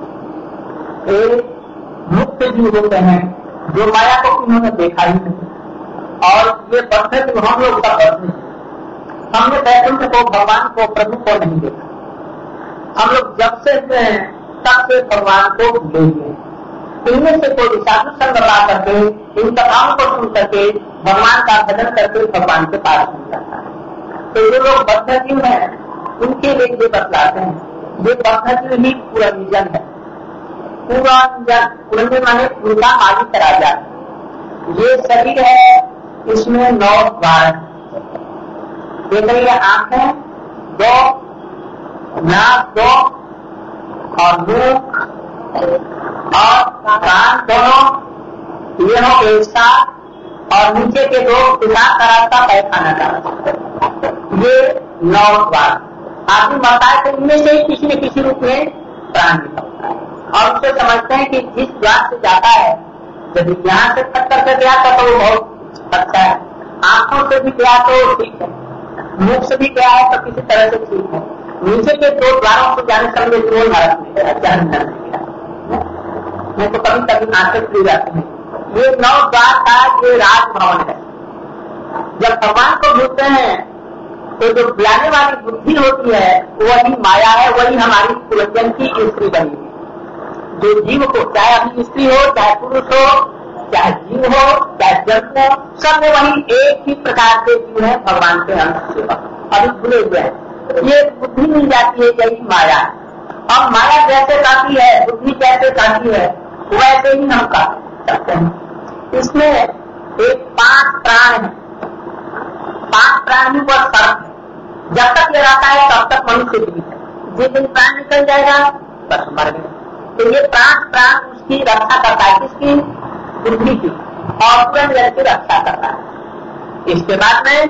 एक मुक्त जीव होते हैं जो माया को उन्होंने देखा ही नहीं, और ये बद्ध जीव हम लोग का बद्ध नहीं, हमने वैकुंठ को, भगवान को, प्रभु को नहीं देखा। हम लोग जब से तब से भगवान को भूले हुए। इनमें से कोई साधु संग ला करके, इन कथाओं को सुन करके, भगवान का भजन करके भगवान के पास नहीं जाता है। तो ये लोग बद्ध जीव हैं, उनके लिए ये बतलाते हैं, ये बद्ध जीव ही पुरंजन है। पुरंजन, पुरंजन माने उनका मालिक राजा। ये शरीर है, इसमें नौ द्वार है। देखिए आंखें दो, नाक दो, और मुख और कान दोनों, ये हो एक साथ, और नीचे के दो पिशाच का रास्ता पैखाना का, ये नौ द्वार। आदमी मरता है तो इनमें से किसी न किसी रूप में प्राण निकलता है, और उससे समझते हैं कि जिस द्वार से जाता है, यदि यहाँ से खट करके गया तो वो बहुत अच्छा है, आंखों से भी गया तो ठीक है, मुख से भी गया है तो किसी तरह से ठीक है, नीचे के दो द्वारों से जाने समझे वो नरक में गया, जहन्नम में गया। नहीं तो कभी कभी आंखें खुली जाती हैं। ये नौ द्वार का ये राजभवन है। जब भगवान को भूलते हैं तो जो बुलाने वाली बुद्धि होती है वही माया है, वही हमारी पुरंजन की स्त्री बनी है। जो जीव को, चाहे अपनी स्त्री हो, चाहे पुरुष हो, चाहे जीव हो, चाहे जंतु हो, सब में वही एक ही प्रकार के जीव है, भगवान के अंश से अभी भूले हुए हैं। ये बुद्धि मिल जाती है, यही माया। अब माया जैसे काफी है, बुद्धि जैसे काफी है, वैसे ही हम का सकते हैं। इसमें एक पांच प्राण है, पांच प्राणियों पर फर्क है। जब तक ये रहता है तब तक मनुष्य जीवित है, जिस दिन प्राण निकल जाएगा बस मर गए। तो ये प्राण प्राण उसकी रक्षा करता है, किसकी? बुद्धि की, और पुरंजन की रक्षा करता है। इसके बाद में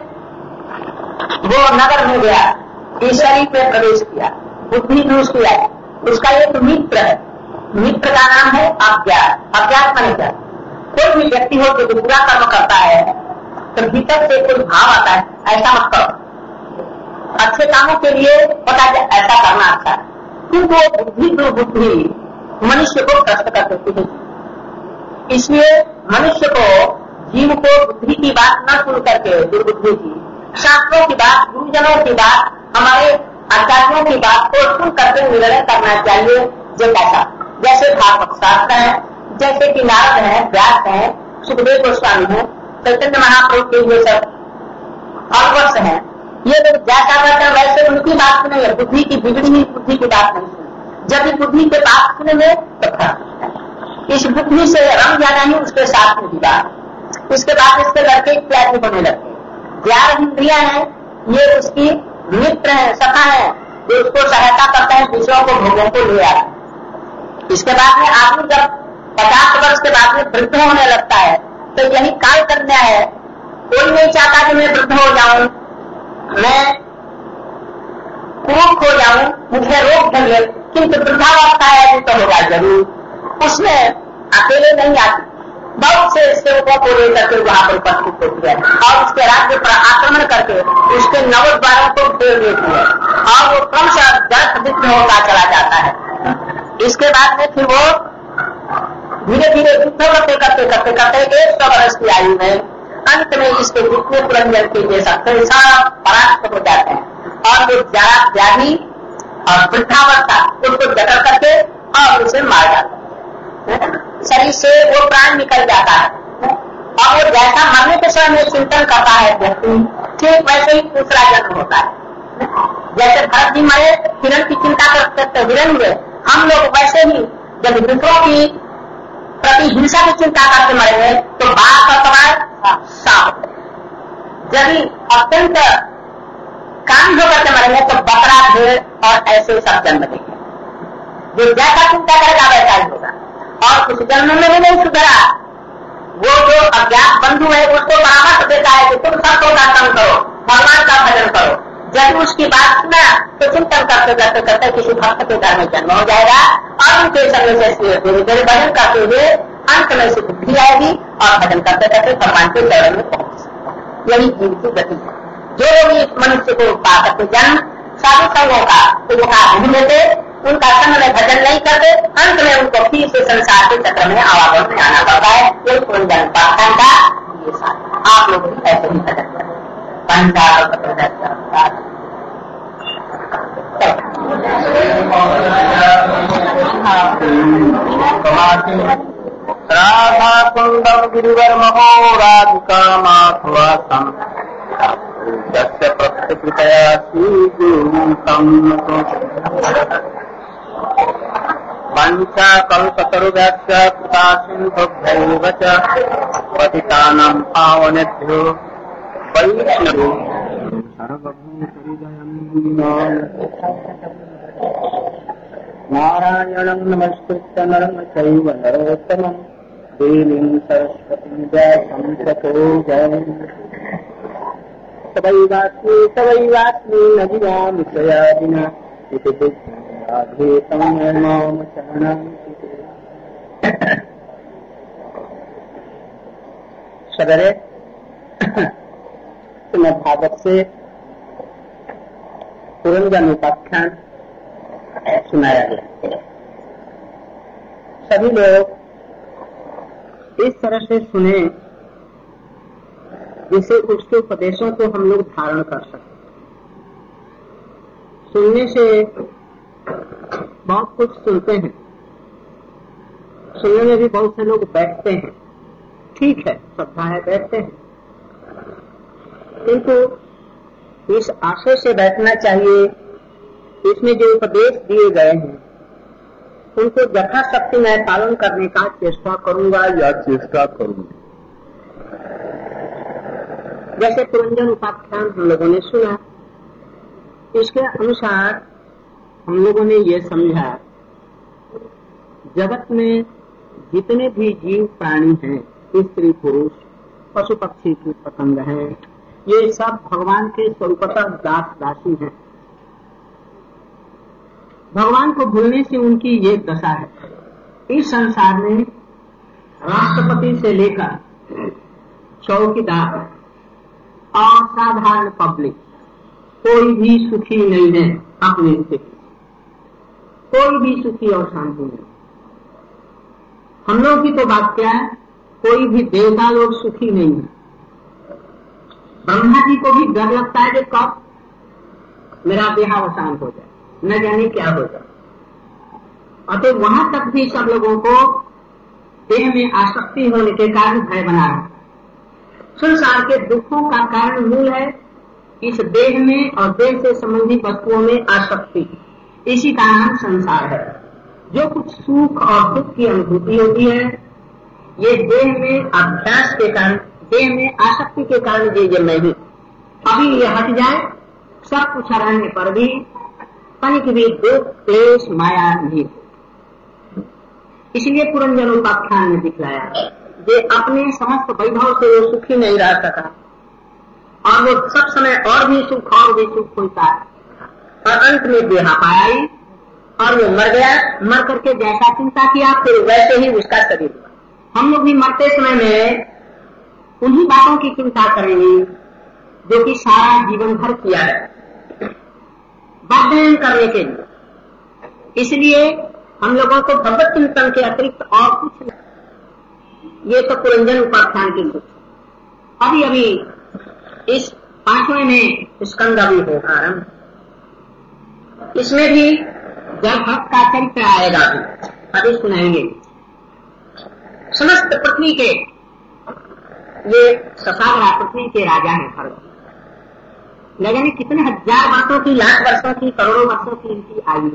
वो नगर में गया, ईश्वरी में प्रवेश किया, बुद्धि यूज किया, उसका एक मित्र है, मित्र का नाम है अज्ञात। अज्ञात माने क्या? कोई भी व्यक्ति हो जो बुरा कर्म करता है तो भीतर से कोई भाव आता है, ऐसा मत करो, अच्छे कामों के लिए पता है ऐसा करना अच्छा है, क्योंकि वो बुद्धि दुर्बुद्धि मनुष्य को भ्रष्ट कर देती है। इसलिए मनुष्य को, जीव को बुद्धि की बात न सुन करके, दुर्बुद्धि की, शास्त्रों की बात, गुरुजनों की बात, हमारे आचार्यों की बात को सुन करके निर्णय करना चाहिए। जो कैसा, जैसे भागवत शास्त्र है, जैसे कि नारद है, व्यास है, सुखदेव गोस्वामी है, चैतन्य महाप्रभु के ये सब अवश्य है, ये लोग जैसा करते हैं वैसे उनकी बात सुनेंगे, बुद्धि की बिगड़ी हुई बुद्धि की बात नहीं सुने। जब भी बुद्धि के बात सुनेंगे तो इस बुद्धि से रंग जाना ही उसके साथ में विवाह। उसके बाद इसके लड़के इत्यादि होने लगते। ग्यारह इंद्रिया है, ये उसकी मित्र है, सखा है, तो उसको सहायता करता है, दूसरों को भोगों को ले आता है। इसके बाद में आदमी जब पचास वर्ष के बाद में वृद्ध होने लगता है तो यही काल कन्या है। कोई नहीं चाहता कि मैं वृद्ध हो जाऊं, मैं कुरूप हो जाऊं, मुझे रोग ढंगे, किंतु वृद्धावस्था है तो होगा जरूर। उसमें अकेले नहीं आती, बहुत से सेवकों को लेकर के वहां पर उपस्थित होती है और उसके राज्य पर आक्रमण करके उसके नवद्वारों को फेर देती है और वो क्रमशः जड़ विघ्न होता चला जाता है। इसके बाद में फिर वो धीरे धीरे युद्ध करते करते करते करते एक सौ वर्ष की आयु में अंत में इसके जितने पुरंजन के ये सकते सब परास्त हो जाते हैं और वो जरा व्याधि और वृद्धावस्था उसको जकड़ करके और उसे मार जाते हैं। शरीर से वो प्राण निकल जाता है और वो जैसा मरने के समय में चिंतन करता है व्यक्ति, ठीक वैसे ही दूसरा जन्म होता है। जैसे भरत जी मरे हिरण की चिंता करते हिरण हुए, हम लोग वैसे ही जब दूसरों की प्रति हिंसा की चिंता करके मरेंगे तो बाघ का सवाल सांप, जब अत्यंत काम होकर के मरेंगे तो बकरा भेड़ और ऐसे सब जन्म देंगे। जो जैसा चिंता करेगा वैसा ही होगा और उस जन्म में भी नहीं सुधरा। वो जो अज्ञात बंधु है उसको परामर्श देता है कि तुम सबको दर्शन करो, भगवान का भजन करो। जब उसकी बात सुना तो चिंतन करते करते करते किसी भक्त के घर में जन्म हो जाएगा और उनके समय से धीरे धीरे भजन करते हुए अंत में से बुद्धि आएगी और भजन करते करते भगवान के चरण में पहुंच। यही जीव की गति है। जो लोग इस मनुष्य को पा सकते जन्म साधु संघों का तो उनका नहीं लेते, उनका संग में भजन नहीं करते, अंत में उनको फिर से संसार के चक्र में आवागमन में आना पड़ता है। ये पुनर्जन्म पाठन का ये साथ आप लोग भी ऐसे ही भजन करें। राधा कुंडम गिरिवर महो राधिका माधवासम जस्य प्रत्यकृतया पंचा कल्पतरुभ्यश्च कृता सिन्धुभ्यैव च पतितानां पावनेभ्यो वैष्णवेभ्यो नारायणं नमस्कृत्य नरं चैव नरोत्तमं देवीं सरस्वतीं व्यासं ततो जयम्। सवैवास्मि सवैवास्मि न जीवामि त्वया विना इति बुद्धिराधेतं मां शरणं सदरे श्रीमद् भागवत से पुरंजन उपाख्यान सुनाया गया। सभी लोग इस तरह से सुने जिससे उसके उपदेशों को हम लोग धारण कर सकते। सुनने से बहुत कुछ सुनते हैं, सुनने में भी बहुत से लोग बैठते हैं, ठीक है, श्रद्धा है, बैठते हैं, किंतु इस आशय से बैठना चाहिए इसमें जो उपदेश दिए गए हैं उनको यथाशक्ति मैं पालन करने का चेष्टा करूंगा या चेष्टा करूंगी। जैसे पुरंजन उपाख्यान हम लोगों ने सुना, इसके अनुसार हम लोगों ने ये समझा जगत में जितने भी जीव प्राणी हैं, स्त्री पुरुष पशु पक्षी की पतंग हैं, ये सब भगवान के स्वरूपतः दास दासी हैं। भगवान को भूलने से उनकी ये दशा है। इस संसार में राष्ट्रपति से लेकर चौकीदार और साधारण पब्लिक कोई भी सुखी नहीं है। अपने से कोई भी सुखी और शांति नहीं। हम लोग की तो बात क्या है, कोई भी देवता लोग सुखी नहीं है। ब्रह्मा जी को भी डर लगता है कि कब मेरा देहावसान हो जाए, न जाने क्या हो जाए। अतः वहां तक भी सब लोगों को देह में आसक्ति होने के कारण भय बना रहा। संसार के दुखों का कारण मूल है इस देह में और देह से संबंधित वस्तुओं में आसक्ति। इसी का नाम संसार है। जो कुछ सुख और दुख की अनुभूति होती है ये देह में अभ्यास के कारण, देह में आसक्ति के कारण ये जन्म नहीं। अभी ये हट जाए, सब कुछ रहने पर भी तनिक भी दुख क्लेश माया नहीं। इसलिए पुरंजन उपाख्यान में दिखलाया जे अपने समस्त वैभव से वो सुखी नहीं रह सका और वो सब समय और भी सुख और भी सुख होता है और अंत में देहा पाया और वो मर गया, मर करके जैसा चिंता किया फिर वैसे ही उसका शरीर हुआ। हम लोग भी मरते समय में उन्हीं बातों की चिंता करेंगे जो कि सारा जीवन भर किया है वादन करने के लिए। इसलिए हम लोगों को भगवत चिंतन के अतिरिक्त और कुछ नहीं। ये तो पुरंजन उपाख्यान की कुछ। अभी अभी इस पांचवें में स्कंद अभी होगा आरंभ, इसमें भी जब भक्त का चरित्र आएगा अभी सुनाएंगे। समस्त पृथ्वी के ये ससागरा पृथ्वी के राजा हैं भरत। न जाने कितने हजार वर्षों की, लाख वर्षों की, करोड़ों वर्षों की इनकी आयु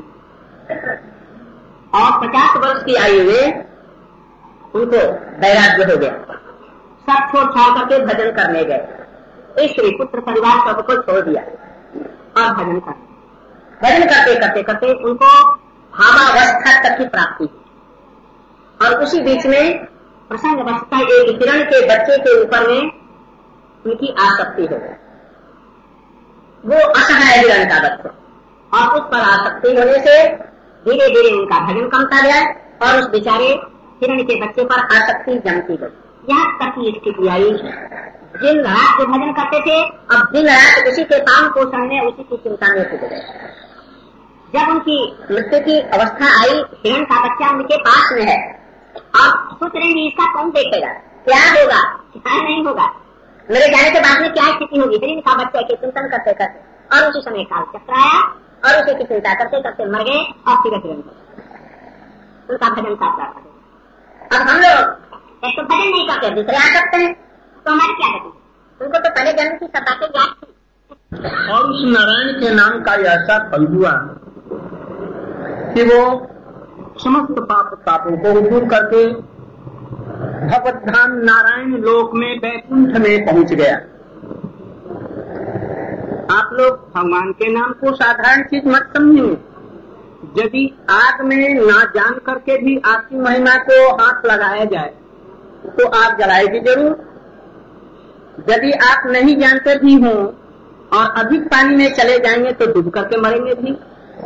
और पचास वर्ष की आयु में उनको वैराग्य हो गया। सब छोड़ छाड़ करके भजन करने गए। स्त्री पुत्र परिवार सबको छोड़ दिया और भजन कर भजन करते करते करते उनको भावावस्था तक की प्राप्ति हुई। और उसी बीच में प्रसंग अवस्था एक हिरण के बच्चे के ऊपर में उनकी आसक्ति हो गई। वो असहाय हिरण का बच्चा, और उस पर आसक्ति होने से धीरे धीरे उनका भजन कमता गया और उस बेचारे हिरण के बच्चे पर आसक्ति जमती गई। यहाँ तक की स्थिति आई, दिन रात जो भजन करते थे अब दिन रात उसी के पालन पोषण में, उसी की चिंता में टूट गए। जब उनकी मृत्यु की अवस्था आई, हिरण का बच्चा उनके पास में है और सोच रहे हैं इसका कौन देखेगा, क्या होगा, क्या नहीं होगा, मेरे जाने के बाद में क्या स्थिति होगी। हिरण का बच्चा के चिंतन करते करते और उसी समय काल चक्र आया और उसी की चिंता करते करते मर गए और फिर हिरण उनका भजन साथ। अब हम लोग एक तो भजन नहीं करते, दूसरे आ सकते हैं, तो हमारी क्या गति? उनको तो पहले जन्म की सत्ता के याद थी। और उस नारायण के नाम का ऐसा फल हुआ कि वो समस्त पाप तापों को दूर करके भगवत धाम नारायण लोक में वैकुंठ में पहुंच गया। आप लोग भगवान के नाम को साधारण चीज मत समझिए। यदि आग में ना जान करके भी आपकी महिमा को हाथ लगाया जाए तो आप जलाएगी जरूर। यदि आप नहीं जानते भी हों और अधिक पानी में चले जाएंगे तो डूब करके मरेंगे भी।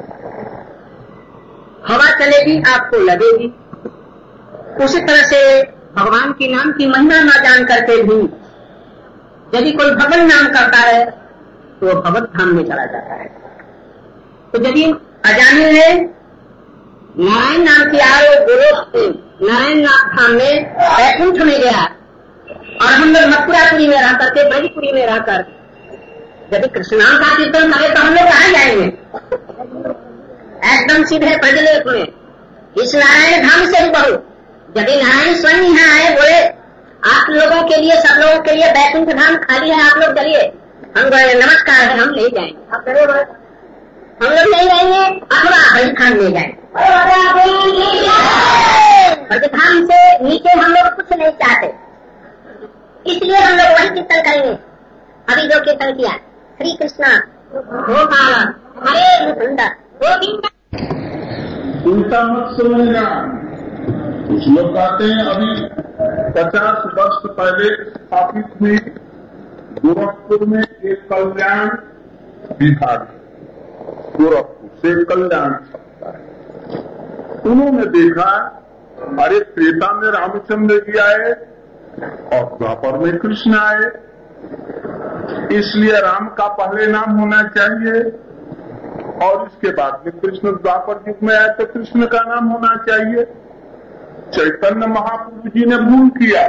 हवा चलेगी आपको लगेगी। उसी तरह से भगवान के नाम की महिमा न जान करके भी यदि कोई भगवान नाम करता है तो वो भगवत धाम में चला जाता है। तो यदि अजाने है नारायण नाम की आयो गोलोक नारायण धाम में वैकुंठ में गया और हम लोग मथुरापुरी में रह करके ब्रजपुरी में रहकर यदि कृष्ण नाम का कीर्तन करे तो हम लोग कहाँ जाएंगे? एकदम सीधे ब्रजलोक में इस नारायण धाम से ही बहु। यदि नारायण स्वयं यहाँ आए बोले आप लोगों के लिए, सब लोगों के लिए वैकुंठ धाम खाली है, आप लोग चलिए, हम नमस्कार है, हम ले जाएंगे। आप चले हम लोग नहीं जाएंगे, अथवा ब्रज धाम ले जाएंगे। ब्रज धाम से नीचे हम लोग कुछ नहीं चाहते, इसलिए हम लोग वही कीर्तन करेंगे। अभी जो कीर्तन किया श्री कृष्णा गोपाल हरे मुकुंद गोविंद। उल्टा मत समझना। कुछ लोग कहते हैं अभी पचास वर्ष पहले स्थापित हुई गोरखपुर में एक कल्याण विभाग, गोरखपुर से कल्याण सकता है। उन्होंने देखा अरे त्रेता में रामचंद्र जी आए और द्वापर में कृष्ण आए, इसलिए राम का पहले नाम होना चाहिए और इसके बाद में कृष्ण द्वापर युग में आए तो कृष्ण का नाम होना चाहिए। चैतन्य महाप्रभु जी ने भूल किया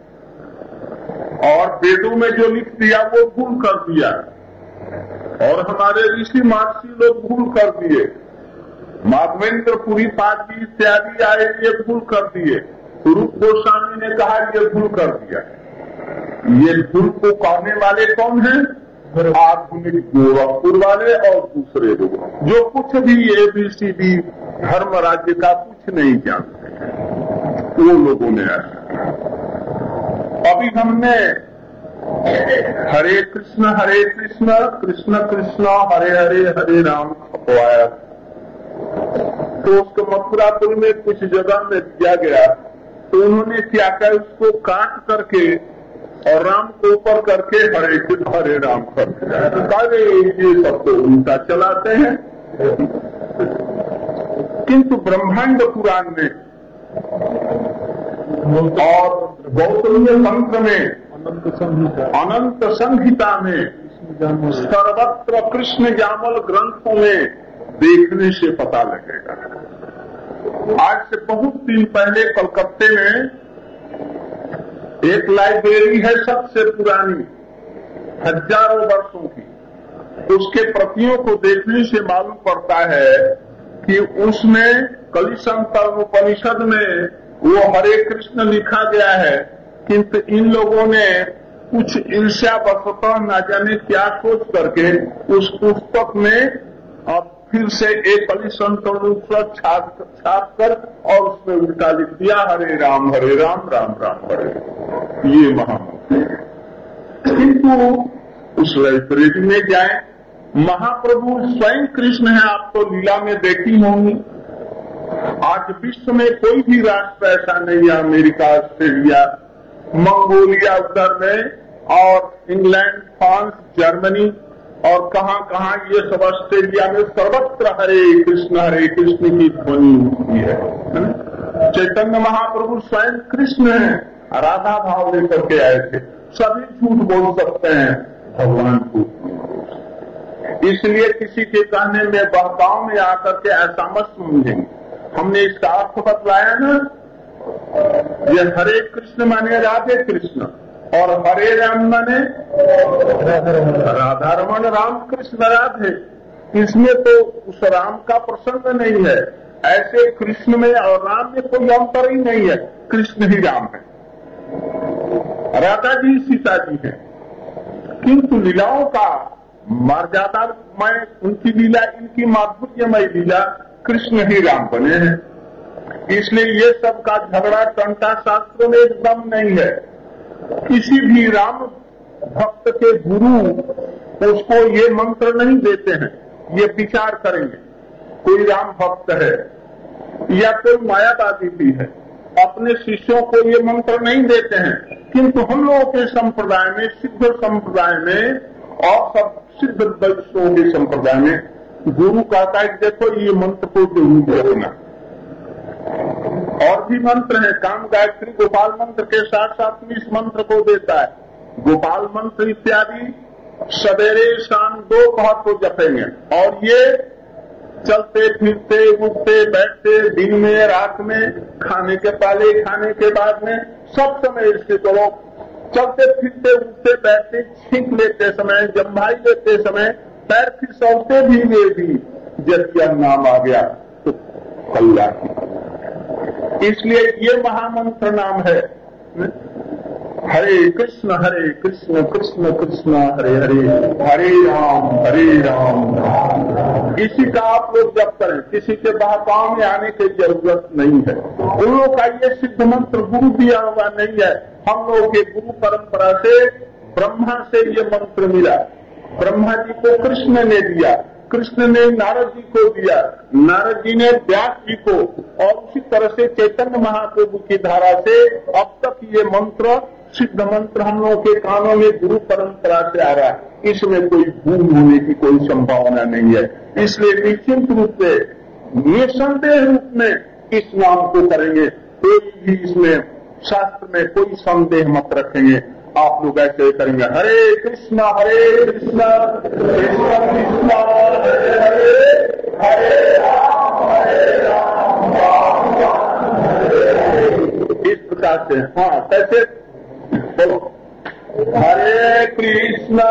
और वेदों में जो लिख दिया वो भूल कर दिया और हमारे ऋषि महर्षि लोग भूल कर दिए। माधवेंद्र पुरी पाद जी इत्यादि आए, ये भूल कर दिए। रूप गोस्वामी ने कहा ये भूल कर दिया। ये भूल को कहने वाले कौन हैं? आधुनिक गोरखपुर वाले और दूसरे लोग जो कुछ भी एबीसीडी धर्म राज्य का कुछ नहीं जानते हैं, वो लोगों ने ऐसा। अभी हमने हरे कृष्ण हरे कृष्ण कृष्ण कृष्ण हरे हरे हरे राम खपवाया, तो उसको मथुरापुर में कुछ जगह में दिया गया तो उन्होंने क्या किया, उसको काट करके और राम को ऊपर करके हरे कृष्ण हरे राम कर दिया। तो कहे ये सब तो उल्टा चलाते हैं। किंतु ब्रह्मांड पुराण में और गौतमीय तंत्र में अनंत संहिता में सर्वत्र कृष्ण जामल ग्रंथों में देखने से पता लगेगा। आज से बहुत दिन पहले कलकत्ते में एक लाइब्रेरी है सबसे पुरानी, हजारों वर्षों की। उसके प्रतियों को देखने से मालूम पड़ता है कि उसमें कलिशंतर उपनिषद में वो हरे कृष्ण लिखा गया है, किंतु इन लोगों ने कुछ ईर्ष्यावशतः न जाने क्या सोच करके उस पुस्तक में अब फिर से एक कलिशंतर छाप छाप कर और उसमें उल्टा लिख दिया, हरे राम हरे राम राम राम हरे। ये महामंत्र है। किंतु उस लाइब्रेरी में जाए, महाप्रभु स्वयं कृष्ण है, आप तो लीला में देखी होंगी। आज विश्व में कोई भी राष्ट्र ऐसा नहीं है, अमेरिका, ऑस्ट्रेलिया, मंगोलिया उधर में और इंग्लैंड, फ्रांस, जर्मनी और कहां कहां ये सब ऑस्ट्रेलिया में सर्वत्र हरे कृष्ण हरे कृष्ण की ध्वनि उठती है। चैतन्य महाप्रभु स्वयं कृष्ण है, राधा भाव लेकर के आए थे। सभी झूठ बोल सकते हैं, भगवान को। इसलिए किसी के कहने में बहकाव में आकर के ऐसा मत समझेंगे। हमने इसका अर्थ बतलाया ना, ये हरे कृष्ण माने राधे कृष्ण और हरे राम माने राधा रमन, राम कृष्ण राधे। इसमें तो उस राम का प्रसंग नहीं है। ऐसे कृष्ण में और राम में कोई अंतर ही नहीं है, कृष्ण ही राम है, राधा जी सीता जी है। किंतु लीलाओं का मर्यादा में उनकी लीला, इनकी माधुर्यमय लीला, कृष्ण ही राम बने हैं। इसलिए ये सब का झगड़ा टंटा शास्त्रों में एकदम नहीं है। किसी भी राम भक्त के गुरु उसको ये मंत्र नहीं देते हैं, ये विचार करेंगे कोई राम भक्त है या कोई मायावादी भी है, अपने शिष्यों को ये मंत्र नहीं देते हैं। किंतु हम लोगों के संप्रदाय में, सिद्ध संप्रदाय में और सब सिद्ध वैष्णवों के संप्रदाय में गुरु कहता है कि देखो ये मंत्र को जरूर रखना। और भी मंत्र है, काम गायत्री गोपाल मंत्र के साथ साथ में इस मंत्र को देता है। गोपाल मंत्र इत्यादि सवेरे शाम दो पहर को जपेंगे और ये चलते फिरते उठते बैठते, दिन में रात में, खाने के पहले खाने के बाद में, सब समय इसके करो। चलते फिरते उठते बैठते, छींक लेते समय, जम्भाई लेते समय, पैर फिसलते भी में भी यदि नाम आ गया तो कल्याण। इसलिए ये महामंत्र नाम है, हरे कृष्ण हरे कृष्ण कृष्ण कृष्ण हरे हरे, हरे राम हरे राम। इसी का आप लोग जप करें, किसी के बहकाव में आने की जरूरत नहीं है। उन लोगों का ये सिद्ध मंत्र गुरु दिया हुआ नहीं है। हम लोगों के गुरु परंपरा से ब्रह्मा से ये मंत्र मिला। ब्रह्मा जी को कृष्ण ने दिया, कृष्ण ने नारद जी को दिया, नारद जी ने व्यास जी को, और उसी तरह से चैतन्य महाप्रभु की धारा से अब तक ये मंत्र, सिद्ध मंत्र हम लोगों के कानों में गुरु परंपरा से आ रहा है। इसमें कोई भूल होने की कोई संभावना नहीं है। इसलिए निश्चित रूप से निसंदेह रूप में इस नाम को करेंगे। कोई भी इसमें शास्त्र में कोई संदेह मत रखेंगे। आप लोग ऐसे करेंगे, हरे कृष्णा हरे कृष्णा कृष्ण कृष्णा हरे हरे, हरे राम हरे राम राम राम हरे हरे। इस प्रकार से हाँ कैसे बोलो, हरे कृष्णा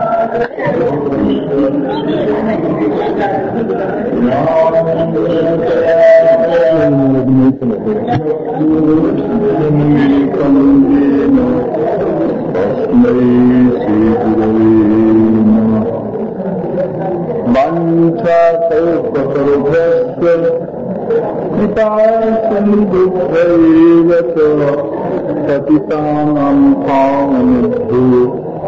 कृपा सिंधु पतितानां पावनेभ्यो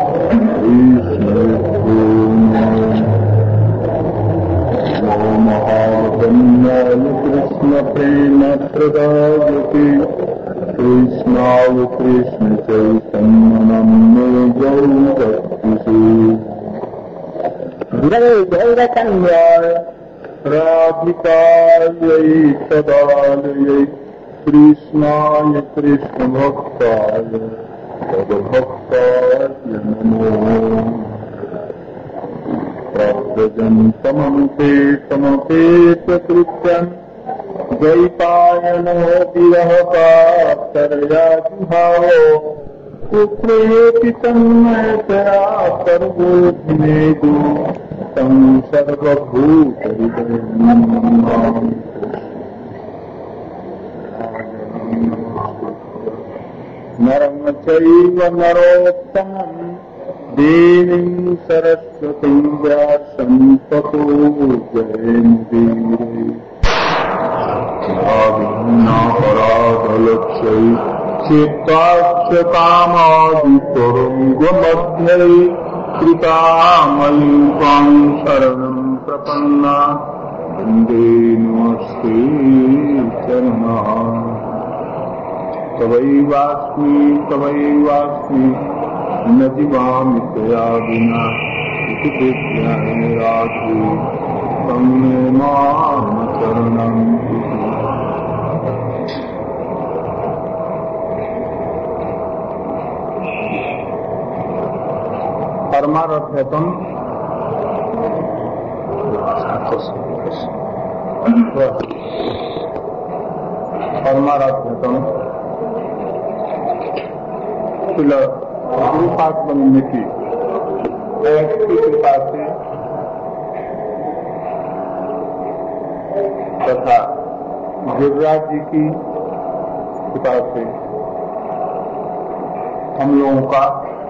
महागम्याय कृष्ण प्रेम प्रदायते कृष्णाय कृष्ण चैतन्य नमो गौरक्तिषु जय जय कन्याय राधिकायै तदालयै कृष्णाय कृष्णभक्ताय तद्भक्ताय नमो प्रव्रजन्तमनुपेतमपेतकृत्यम् द्वैपायनो विरहकातरया जुहावो पुत्रेति तन्मयतया सर्वोऽभिनेदो तं सर्वभूतहृदयम् नरं चैव नरोत्तमम् देवीं सरस्वतीं व्यासं ततो जयमुदीरये भाविन्नापराधलक्ष्यै चित्ताश्च कामादितरङ्गमध्ये कृतामयि त्वां शरणं प्रपन्ना वन्दे नमस्ते चरणः तवैवास्मि तवैवास्मि न जीवामि त्वया विना इति विज्ञाने राधे तं मे मां शरणं परमार्थतम परमार्थतम गुरुपाठ बनने की ऐसी कृपा से तथा गिरिराज जी की कृपा से हम लोगों का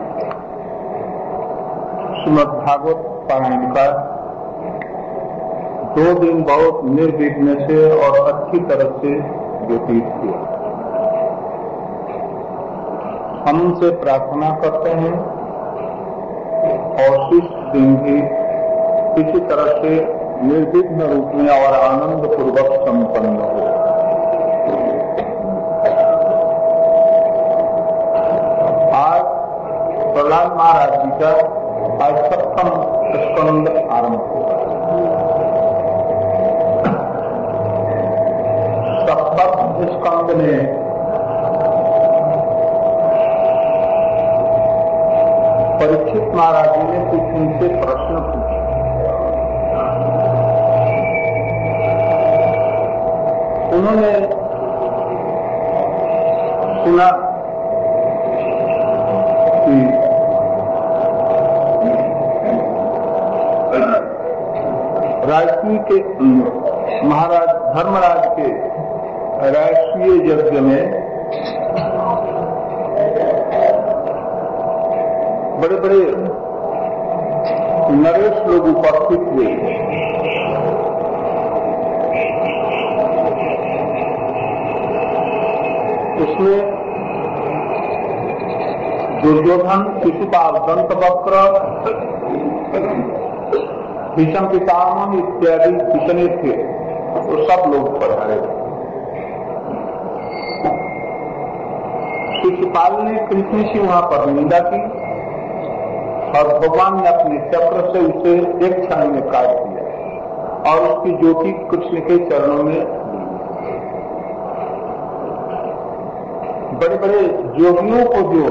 श्रीमद् भागवत पारायण का दो दिन बहुत निर्विघ्न से और अच्छी तरह से व्यतीत किया। हमसे प्रार्थना करते हैं और शिष्ट दिन भी किसी तरह से निर्विघ्न रूप में और आनंद पूर्वक संपन्न हो। आज प्रहलाद महाराज जी का आज सप्तम स्कंद आरंभ होगा। सप्तम स्कंद में परीक्षित महाराज जी ने कुछ उनसे प्रश्न पूछे। उन्होंने सुना कि राजकीय के महाराज धर्मराज के राष्ट्रीय यज्ञ में बड़े बड़े नरेश लोग उपस्थित हुए। उसमें दुर्योधन, शिशुपाल, दंतवक्र, भीष्म पितामह इत्यादि जितने थे वो सब लोग पधारे। शिशुपाल ने कृष्ण से वहां पर निंदा की और भगवान ने अपने चक्र से उसे एक क्षण में काट दिया और उसकी ज्योति कृष्ण के चरणों में। बड़े बड़े योगियों को जो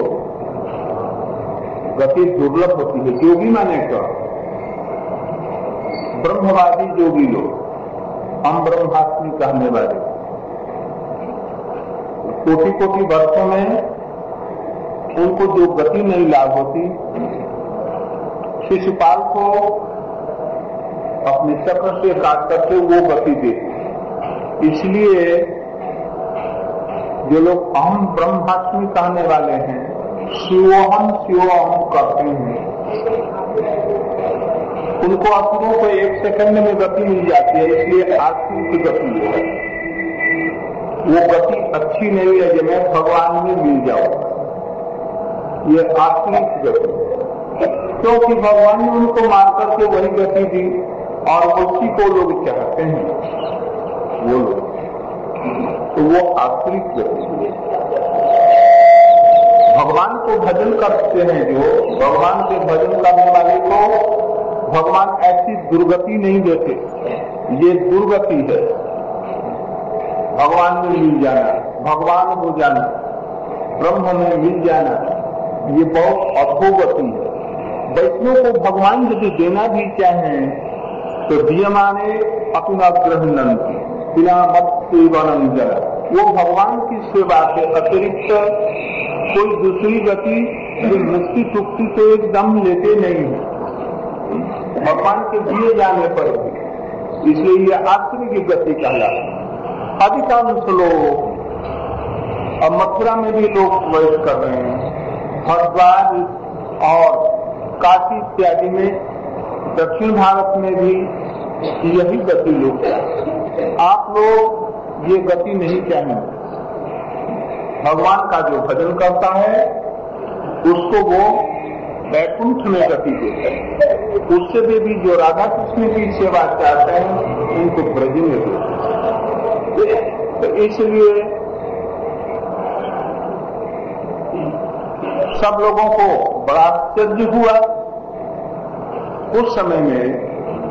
गति दुर्लभ होती है, योगी माने क्या? ब्रह्मवादी योगी लोग, हम ब्रह्मास्मि कहने वाले, कोटि कोटि वर्षों में उनको जो गति नहीं लाभ होती, शिशुपाल को अपने चक्र से काट करके वो गति देती। इसलिए जो लोग अहम ब्रह्मास्मि कहने वाले हैं, शिवोहम शिवोहम कहते हैं, उनको असुरों को एक सेकंड में गति मिल जाती है। इसलिए आत्मा की गति है, वो गति अच्छी नहीं है जो मैं भगवान में मिल जाऊं। ये आत्मिक गति, क्योंकि भगवान ने उनको मार करके वही गति दी और उसी को लोग चाहते हैं वो लोग, तो वो आत्मिक गति है। भगवान को भजन करते हैं जो, भगवान के भजन करने वाले को भगवान ऐसी दुर्गति नहीं देते ये दुर्गति है। भगवान में मिल जाना, भगवान हो जाना, ब्रह्म में मिल जाना, ये बहुत अधोगति है। वैष्णव को भगवान यदि देना भी चाहें तो दीयमाने अपना ग्रहण बिना मत सेवन जल, वो भगवान की सेवा के अतिरिक्त कोई दूसरी गति मुक्ति टुक्ति तो एकदम लेते नहीं है, भगवान के दिए जाने पर भी। इसलिए ये आश्रय की गति कहलाती। अधिकांश लोग अब मथुरा में भी लोग प्रवेश कर रहे हैं, हरिद्वार और काशी इत्यादि में, दक्षिण भारत में भी यही गति लोग। आप लोग ये गति नहीं चाहेंगे। भगवान का जो भजन करता है उसको वो वैकुंठ में गति देते हैं, उससे भी, भी जो राधा कृष्ण की सेवा चाहते हैं उनको ब्रज में देते हैं। तो इसलिए सब लोगों को बड़ा आश्चर्य हुआ। उस समय में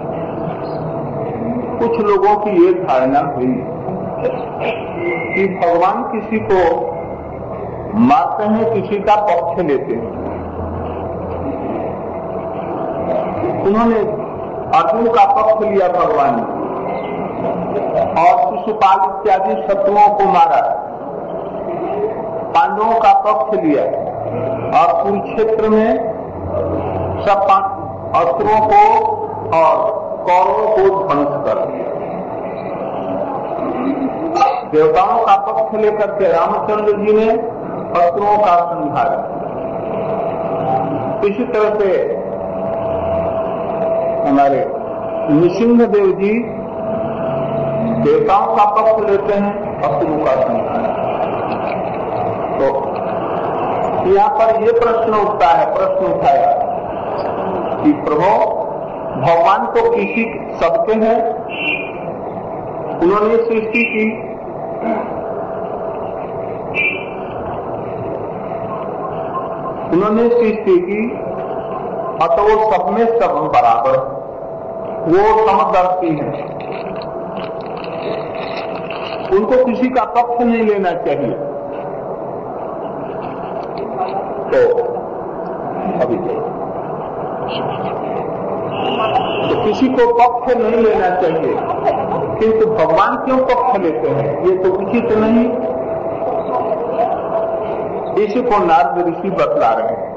कुछ लोगों की ये धारणा हुई कि भगवान किसी को मारते हैं, किसी का पक्ष लेते हैं। उन्होंने अर्जुन का पक्ष लिया भगवान ने और शिशुपाल इत्यादि शत्रुओं को मारा, पांडवों का पक्ष लिया और कुरुक्षेत्र में सब अस्त्रों को और कौरवों को ध्वंस कर दिया। देवताओं का पक्ष लेकर के रामचंद्र जी ने अस्त्रों का संहार। इसी तरह से हमारे नृसिंह देव जी देवताओं का पक्ष लेते हैं, अस्त्रों का संहार। तो यहाँ पर ये प्रश्न उठता है, प्रश्न उठाया कि प्रभु भगवान तो किसी सबके हैं, उन्होंने सृष्टि की, उन्होंने सृष्टि की, अतः वो सब में सब बराबर, वो समदर्शी हैं, उनको किसी का पक्ष नहीं लेना चाहिए। तो अभी तो किसी को पक्ष नहीं लेना चाहिए, किंतु भगवान क्यों पक्ष लेते हैं ये तो उचित नहीं। इसी को नारद ऋषि बतला रहे हैं।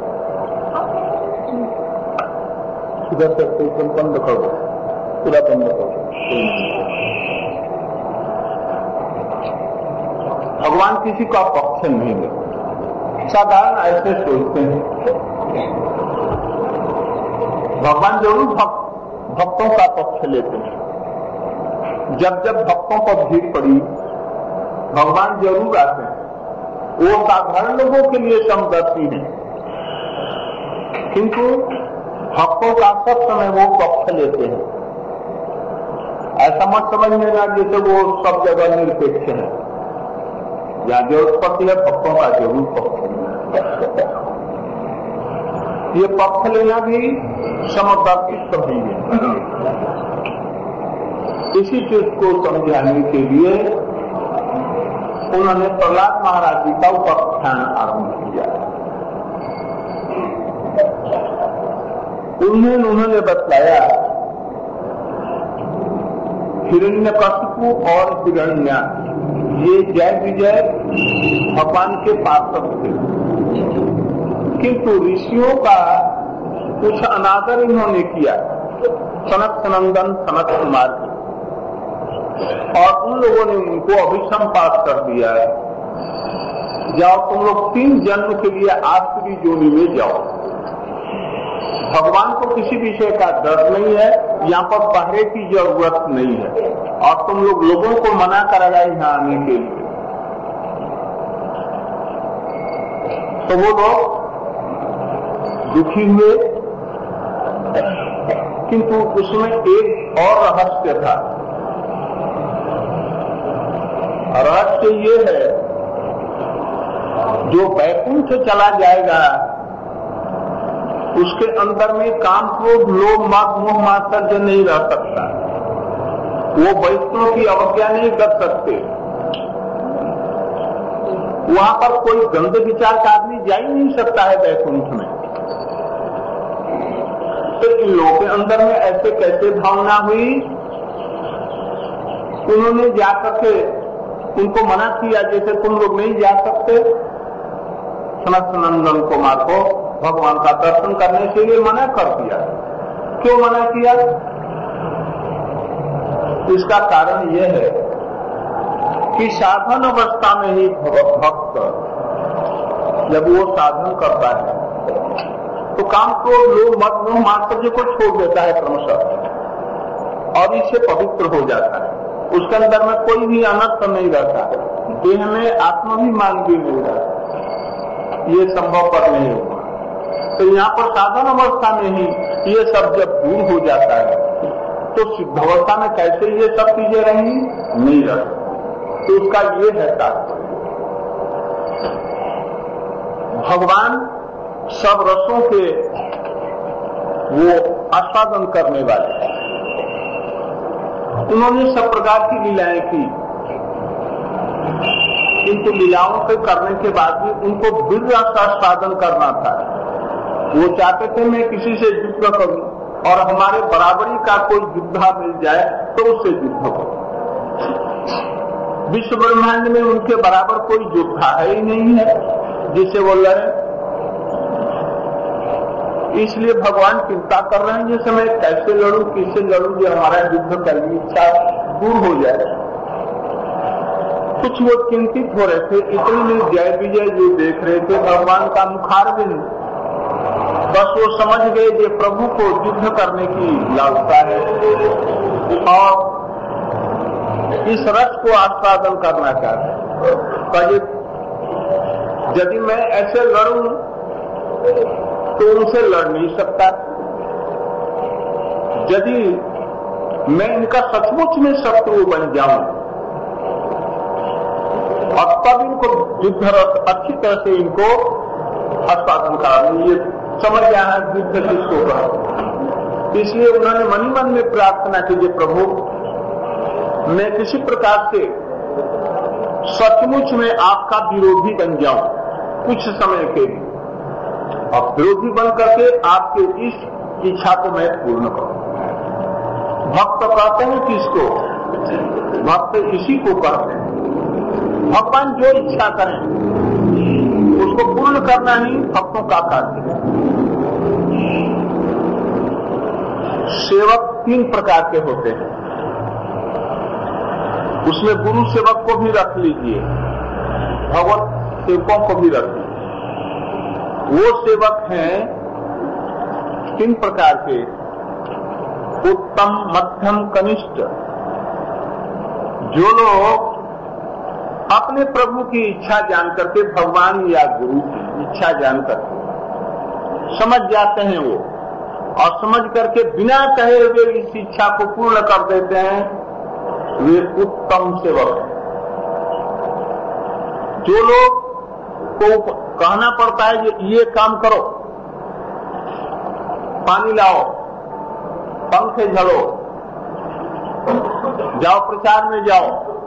इधर से कोई बंद करो, पूरा बंद करो। भगवान किसी का पक्ष नहीं लेते, साधारण ऐसे सोचते हैं। भगवान जरूर भक्त, भक्तों का पक्ष लेते हैं। जब जब भक्तों पर भीड़ पड़ी भगवान जरूर आते हैं। वो साधारण लोगों के लिए समदर्शी हैं, किंतु भक्तों का सब समय वो पक्ष लेते हैं। ऐसा मत समझ लेना जैसे वो सब जगह निरपेक्ष है। जहां जरूरत पड़ती है भक्तों का जरूर पक्ष लेना। ये पक्ष लेना भी समदर्शित्व नहीं है। इसी चीज को समझाने के लिए उन्होंने प्रहलाद महाराज जी का उपाख्यान आरंभ किया। उन्हें उन्होंने बतलाया हिरण्यकशिपु और हिरण्या ये जय विजय भगवान के पार्षद थे, किंतु ऋषियों का कुछ अनादर इन्होंने किया, सनत सनंदन सनत कुमार की, और उन लोगों ने उनको अभिसंपात कर दिया है। जाओ तुम लोग तीन जन्म के लिए आसुरी योनि में जाओ। भगवान को किसी विषय का डर नहीं है, यहाँ पर पहरे की जरूरत नहीं है, और तुम लोग लोगों को मना कराया यहाँ आने के लिए। तो वो लोग दुखी हुए, किंतु उसमें एक और रहस्य था। रहस्य ये है, जो वैकुंठ चला जाएगा उसके अंदर में काम क्रोध लोभ मद मोह मात्सर्य नहीं रह सकता। वो वैष्णव की अवज्ञा नहीं कर सकते। वहां पर कोई गंदे विचार का आदमी जा ही नहीं सकता है वैकुंठ में। तो इन लोगों के अंदर में ऐसे कैसे भावना हुई? उन्होंने जाकर के उनको मना किया, जैसे तुम लोग नहीं जा सकते सनत नंदन कुमार को भगवान का दर्शन करने के लिए मना कर दिया। क्यों मना किया? इसका कारण यह है कि साधन अवस्था में ही भक्त जब वो साधन करता है तो काम को लोग मत मोह मात्सर्य को छोड़ देता है क्रमशः और इससे पवित्र हो जाता है। उसके अंदर में कोई भी अनर्थ नहीं रहता, देह में आत्माभिमान भी नहीं रहता। ये संभव पर नहीं होगा। तो यहाँ पर साधन अवस्था में ही ये सब जब दूर हो जाता है तो सिद्धावस्था में कैसे ये सब चीजें रहेंगी? नहीं रहती। तो उसका ये है तात्पर्य। भगवान सब रसों के वो आस्वादन करने वाले हैं। उन्होंने सब प्रकार की लीलाएं की, किंतु लीलाओं के करने के बाद भी उनको दिव्य आस्वादन करना था। वो चाहते थे मैं किसी से युद्ध करूं और हमारे बराबरी का कोई योद्धा मिल जाए तो उससे युद्ध करूं। विश्व ब्रह्मांड में उनके बराबर कोई योद्धा है ही नहीं है जिसे वो लड़े। इसलिए भगवान चिंता कर रहे हैं जैसे मैं कैसे लड़ूं, किससे लड़ूं जो हमारा युद्ध करने की इच्छा दूर हो जाए। कुछ वो चिंतित हो रहे थे, इतनी जय विजय जो देख रहे थे भगवान का मुखारबिंद, बस वो समझ गए कि प्रभु को युद्ध करने की लालसा है और इस रस को आस्वादन करना चाहते हैं। यदि मैं ऐसे लड़ूं तो उनसे लड़ नहीं सकता। यदि मैं इनका सचमुच में शत्रु बन जाऊं और तब इनको युद्ध रस अच्छी तरह से इनको आस्वादन करा, ये समझ गया है युद्ध किसको कहा। इसलिए उन्होंने मन ही मन में प्रार्थना की, प्रभु मैं किसी प्रकार से सचमुच में आपका विरोधी बन जाऊं कुछ समय के लिए, और विरोधी बन करके आपके इस इच्छा को मैं पूर्ण करूं। भक्त कहते हैं किसको? भक्त इसी को कहते हैं। भगवान जो इच्छा करें उसको पूर्ण करना ही भक्तों का कार्य है। सेवक तीन प्रकार के होते हैं, उसमें गुरु सेवक को भी रख लीजिए, भगवत सेवकों को भी रख लीजिए। वो सेवक हैं तीन प्रकार के, उत्तम, मध्यम, कनिष्ठ। जो लोग अपने प्रभु की इच्छा जान करके, भगवान या गुरु की इच्छा जान करके समझ जाते हैं वो, और समझ करके बिना कहे हुए इस इच्छा को पूर्ण कर देते हैं, वे उत्तम सेवक हैं। जो लोग को कहना पड़ता है कि ये काम करो, पानी लाओ, पंखे झलो, जाओ प्रचार में जाओ,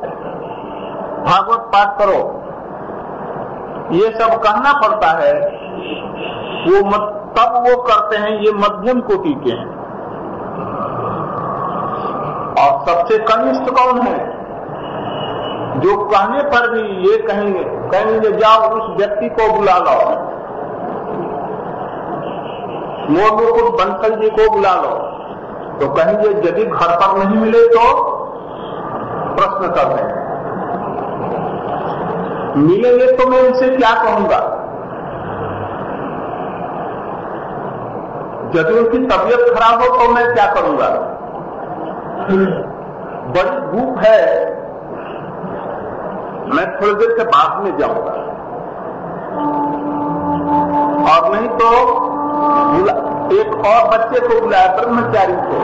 भागवत पाठ करो, ये सब कहना पड़ता है, वो मत, तब वो करते हैं, ये मध्यम कोटि के हैं। और सबसे कनिष्ठ कौन है? जो कहने पर भी ये कहेंगे कहेंगे जाओ उस व्यक्ति को बुला लो, मोर मुकुट बंसल जी को बुला लो, तो कहेंगे यदि घर पर नहीं मिले तो प्रश्न करते हैं, मिलेंगे तो मैं उनसे क्या कहूंगा? यदि उनकी तबीयत खराब हो तो मैं क्या करूंगा? बड़ी भूख है, मैं थोड़ी देर के बाद में जाऊंगा, और नहीं तो एक और बच्चे को बुलाया, ब्रह्मचारी को।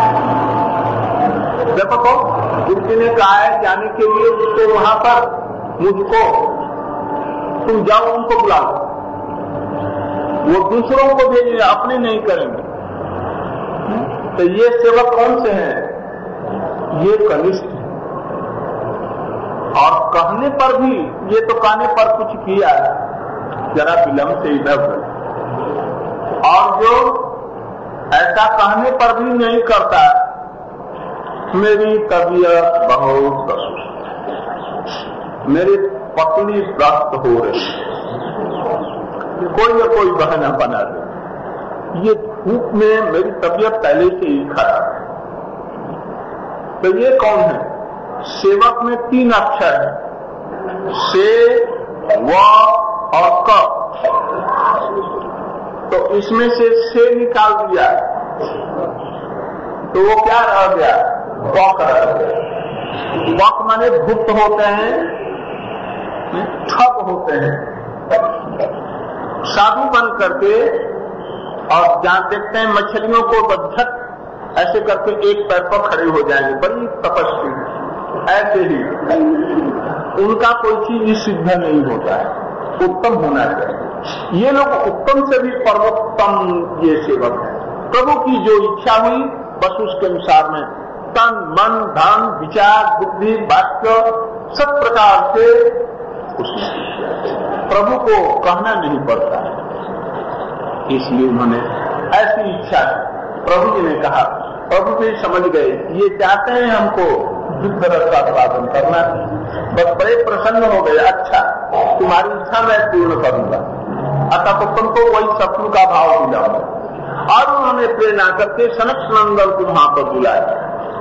देखो तो जिनकी ने कहा है जाने के लिए, उसको वहां पर मुझको तुम जाओ उनको बुला लो। वो दूसरों को भेजेंगे, अपने नहीं करेंगे। तो ये सेवक कौन से हैं? ये कनिष्ठ है, और कहने पर भी, ये तो कहने पर कुछ किया जरा विलंब से इधर उधर, और जो ऐसा कहने पर भी नहीं करता, मेरी तबीयत बहुत असुस्त, मेरी पत्नी व्रत हो रही, कोई न कोई बहाना बना दे, ये धूप में मेरी तबीयत पहले से ही खराब है। तो ये कौन है? सेवक में तीन अक्षर है, से, व और क। तो इसमें से से निकाल दिया तो वो क्या रह गया? वक रह गया। वक माने भुक्त होते हैं, ठग होते हैं, साधु बन करके, और जहां देखते हैं मछलियों को तो झट ऐसे करके एक पैर पर खड़े हो जाएंगे, बड़ी तपस्वी, ऐसे ही उनका कोई चीज सिद्ध नहीं होता है, उत्तम होना चाहिए। ये लोग उत्तम से भी सर्वोत्तम ये सेवक है। प्रभु की जो इच्छा हुई बस उसके अनुसार में तन, मन, धन, विचार, बुद्धि, वाक्य सब प्रकार से प्रभु को कहना नहीं पड़ता है। इसलिए उन्होंने ऐसी इच्छा, प्रभु जी ने कहा, प्रभु जी समझ गए ये चाहते हैं हमको युद्ध रथ का स्वागत करना, बस बड़े प्रसन्न हो गए। अच्छा, तुम्हारी इच्छा मैं पूर्ण करूंगा, अतः तो तुमको वही शत्रु का भाव दिलाऊंगा। और उन्होंने प्रेरणा करके सनक नंदन को वहां पर बुलाया।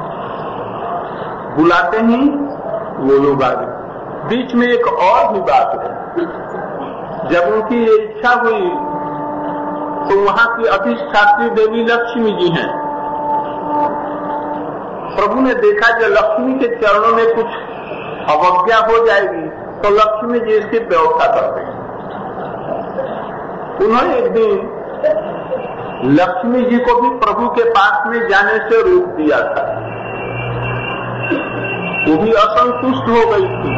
बुलाते ही वो लोग आ गए। बीच में एक और भी बात है, जब उनकी ये इच्छा हुई तो वहां की अधिष्ठात्री देवी लक्ष्मी जी हैं। प्रभु ने देखा कि लक्ष्मी के चरणों में कुछ अवज्ञा हो जाएगी तो लक्ष्मी जी इसकी व्यवस्था करते हैं। उन्होंने एक दिन लक्ष्मी जी को भी प्रभु के पास में जाने से रोक दिया था। वो भी असंतुष्ट हो गई थी।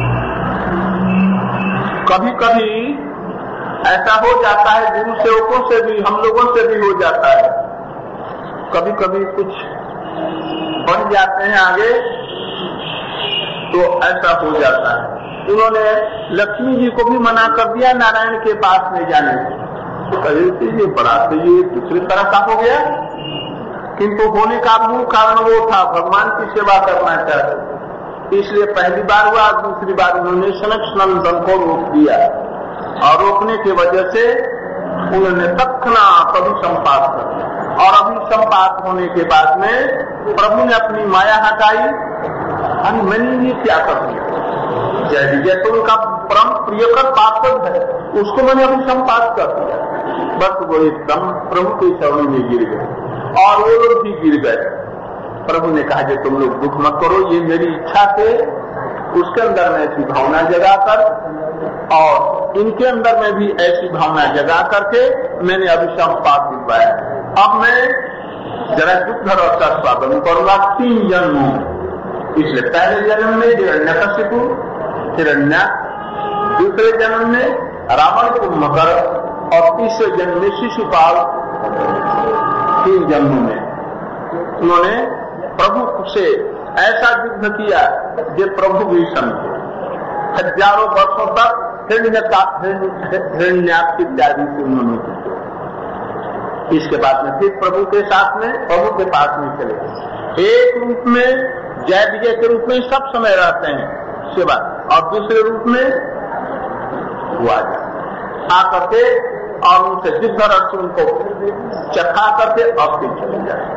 कभी कभी ऐसा हो जाता है, गुरु सेवकों से भी, हम लोगों से भी हो जाता है, कभी कभी कुछ बढ़ जाते हैं आगे तो ऐसा हो जाता है। उन्होंने लक्ष्मी जी को भी मना कर दिया नारायण के पास में जाने से। तो कहे ये बड़ा तो ये दूसरी तरह का हो गया, किंतु होने का मूल कारण वो था भगवान की सेवा करना चाहते, इसलिए पहली बार हुआ, दूसरी बार उन्होंने सनक नंदन को रोक दिया, और रोकने की वजह से उन्होंने तत्क्षणात अभिसंपात कर दिया। और अभिसंपात होने के बाद में प्रभु ने अपनी माया हटाई, और मैंने ये क्या कर दिया, जय विजय तो उनका परम प्रियकर पार्षद है, उसको मैंने अभिसंपात कर दिया। बस वो एकदम प्रभु के चरणों में गिर गए, और वो लोग भी गिर गए। प्रभु ने कहा कि तुम लोग दुख मत करो, ये मेरी इच्छा से उसके अंदर में ऐसी भावना जगाकर और इनके अंदर में भी ऐसी भावना जगा करके मैंने अभिसंपात दिलवाया। अब मैं जरा युद्ध रथ का स्वागत करूंगा तीन जन्मों में। इसलिए पहले जन्म में हिरण्यकशिपु, हिरण्य, दूसरे जन्म में रावण कुंभकर, और तीसरे जन्म में शिशुपाल। तीन जन्मों में उन्होंने प्रभु से ऐसा युद्ध किया जो प्रभु भी समझे। हजारों वर्षों तक हिरण्याक्ष इत्यादि से उन्होंने किया। इसके बाद में फिर प्रभु के साथ में, प्रभु के पास में चले। एक रूप में जय विजय के रूप में सब समय रहते हैं सेवा, और दूसरे रूप में वो आ जाए आकर के और उनसे युद्ध रथ उनको चखा करके और फिर चले जाए।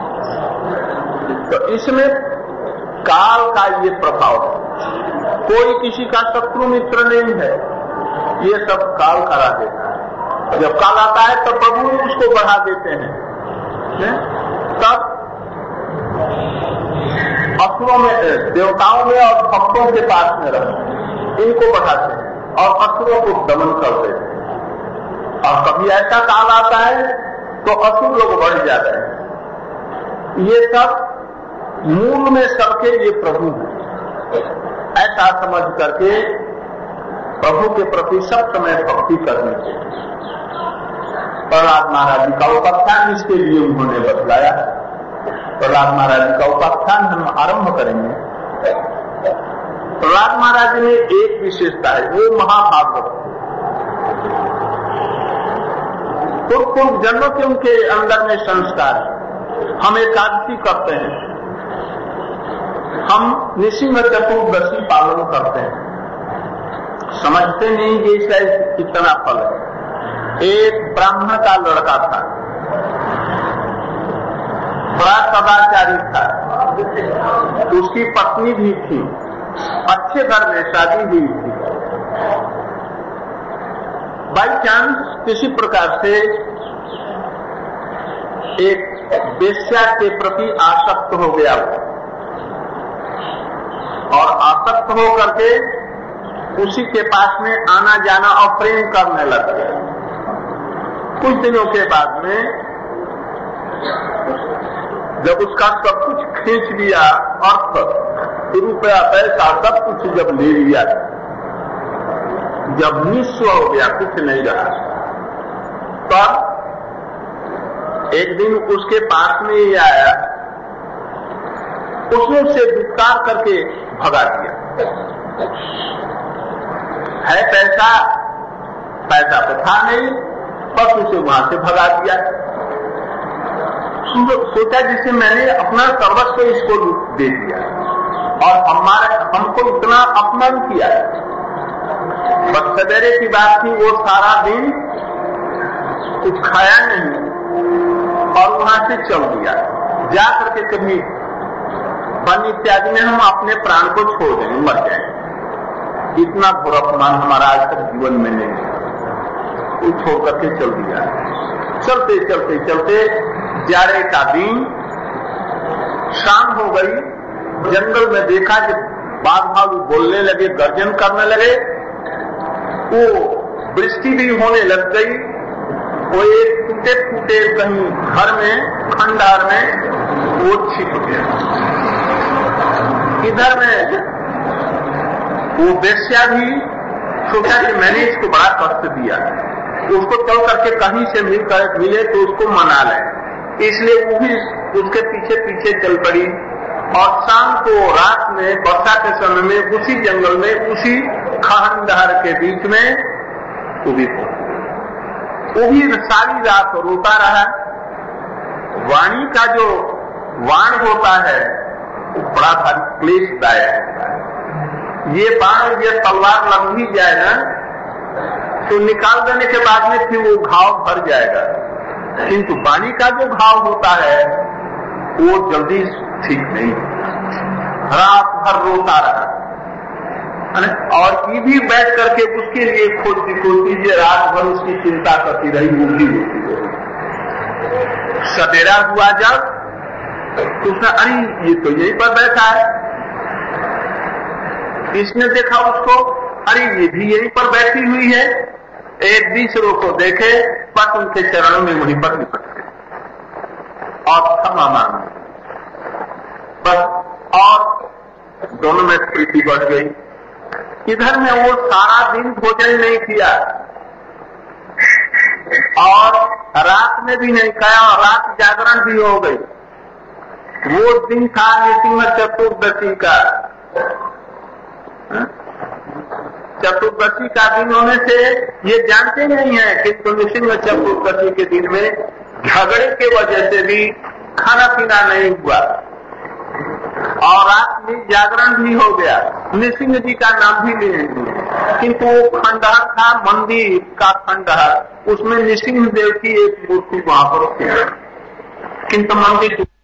तो इसमें काल का ये प्रभाव है। कोई किसी का शत्रु मित्र नहीं है, ये सब काल करा देता है। जब काल आता है तो प्रभु उसको बढ़ा देते हैं, है? तब असुरों में, देवताओं में और भक्तों के पास में रहते, इनको बढ़ाते हैं और असुरों को दमन कर देते हैं। और कभी ऐसा काल आता है तो असुर लोग बढ़ जाते हैं। ये सब मूल में सबके ये प्रभु हैं। ऐसा समझ करके प्रभु के प्रति सब समय भक्ति करनी चाहिए। प्रहलाद महाराज जी का उपाख्यान इसके लिए उन्होंने बतलाया। प्रहलाद महाराज का उपाख्यान हम आरंभ करेंगे। प्रहलाद महाराज में एक विशेषता है, वो महाभागवत। पूर्व पूर्व जन्मों के उनके अंदर में संस्कार है। हम एकादशी करते हैं, हम निशिंग चतुर्दशी पालन करते हैं, समझते नहीं कि इसका कितना फल है। एक ब्राह्मण का लड़का था, बड़ा सदाचारी था, उसकी पत्नी भी थी, अच्छे घर में शादी हुई थी। बाई चांस किसी प्रकार से एक वेश्या के प्रति आसक्त हो गया और आसक्त हो करके उसी के पास में आना जाना और प्रेम करने लग गया। कुछ दिनों के बाद में जब उसका सब कुछ खींच लिया, अर्थ रुपया पैसा सब कुछ जब ले लिया, जब निस्व हो गया, कुछ नहीं रहा, तब एक दिन उसके पास में ही आया, उसने उसे दुत्कार करके भगा दिया। है पैसा, पैसा तो था नहीं, बस उसे वहां से भगा दिया। सोचा जिसे मैंने अपना सर्वस्व इसको दे दिया और हमारे हमको इतना अपमान किया। बस सवेरे की बात थी, वो सारा दिन कुछ खाया नहीं और वहां से चल दिया। जा करके कभी वन इत्यादि में हम अपने प्राण को छोड़ देंगे, मर जाएंगे। इतना घोर अपमान हमारा आज तक जीवन में नहीं, वो छोड़ करके चल दिया। चलते चलते चलते जाड़े का दिन, शाम हो गई। जंगल में देखा कि बाघ भालू बोलने लगे, गर्जन करने लगे। वो वृष्टि भी होने लग गई। वो एक टूटे फूटे कहीं घर में, खंडहर में वो छिप गया। इधर में वो वेश्या भी सोचा कि मैंने इसको बड़ा कष्ट दिया, उसको चल करके कहीं से मिल कर मिले तो उसको मना लें, इसलिए वो भी उसके पीछे पीछे चल पड़ी। और शाम को रात में वर्षा के समय में उसी जंगल में, उसी खंडहर के बीच में वो भी वो भी सारी रात रोता रहा। वाणी का जो वाण होता है वो बड़ा भारी क्लेशदायक है। ये बाण, ये तलवार लग भी जाए ना तो निकाल देने के बाद में फिर वो घाव भर जाएगा, किंतु वाणी का जो घाव होता है वो जल्दी ठीक नहीं। रात भर रोता रहा और ये भी बैठ करके उसके लिए खोजती खोजती ये रात भर उसकी चिंता करती रही, वो भी रोती रही। सवेरा हुआ जब तो उसने, अरे ये तो यहीं पर बैठा है। इसने देखा उसको, अरे ये भी यहीं पर बैठी हुई है। एक दूसरों को देखे, बस उनके चरणों में वहीं पर निपट गए और क्षमा मांगी बस, और दोनों में प्रीति बढ़ गई। इधर में वो सारा दिन भोजन नहीं किया और रात में भी नहीं खाया और रात जागरण भी हो गई। वो दिन था नृसिंह चतुर्दशी का। चतुर्दशी का दिन होने से ये जानते नहीं है, किंतु नृसिंह चतुर्दशी के दिन में झगड़े के वजह से भी खाना पीना नहीं हुआ और रात में जागरण भी हो गया। नृसिंह जी का नाम भी लिए, किंतु वो खंडहर था, मंदिर का खंडहर, उसमें नृसिंह देव की एक मूर्ति वहां पर थी, किंतु मंदिर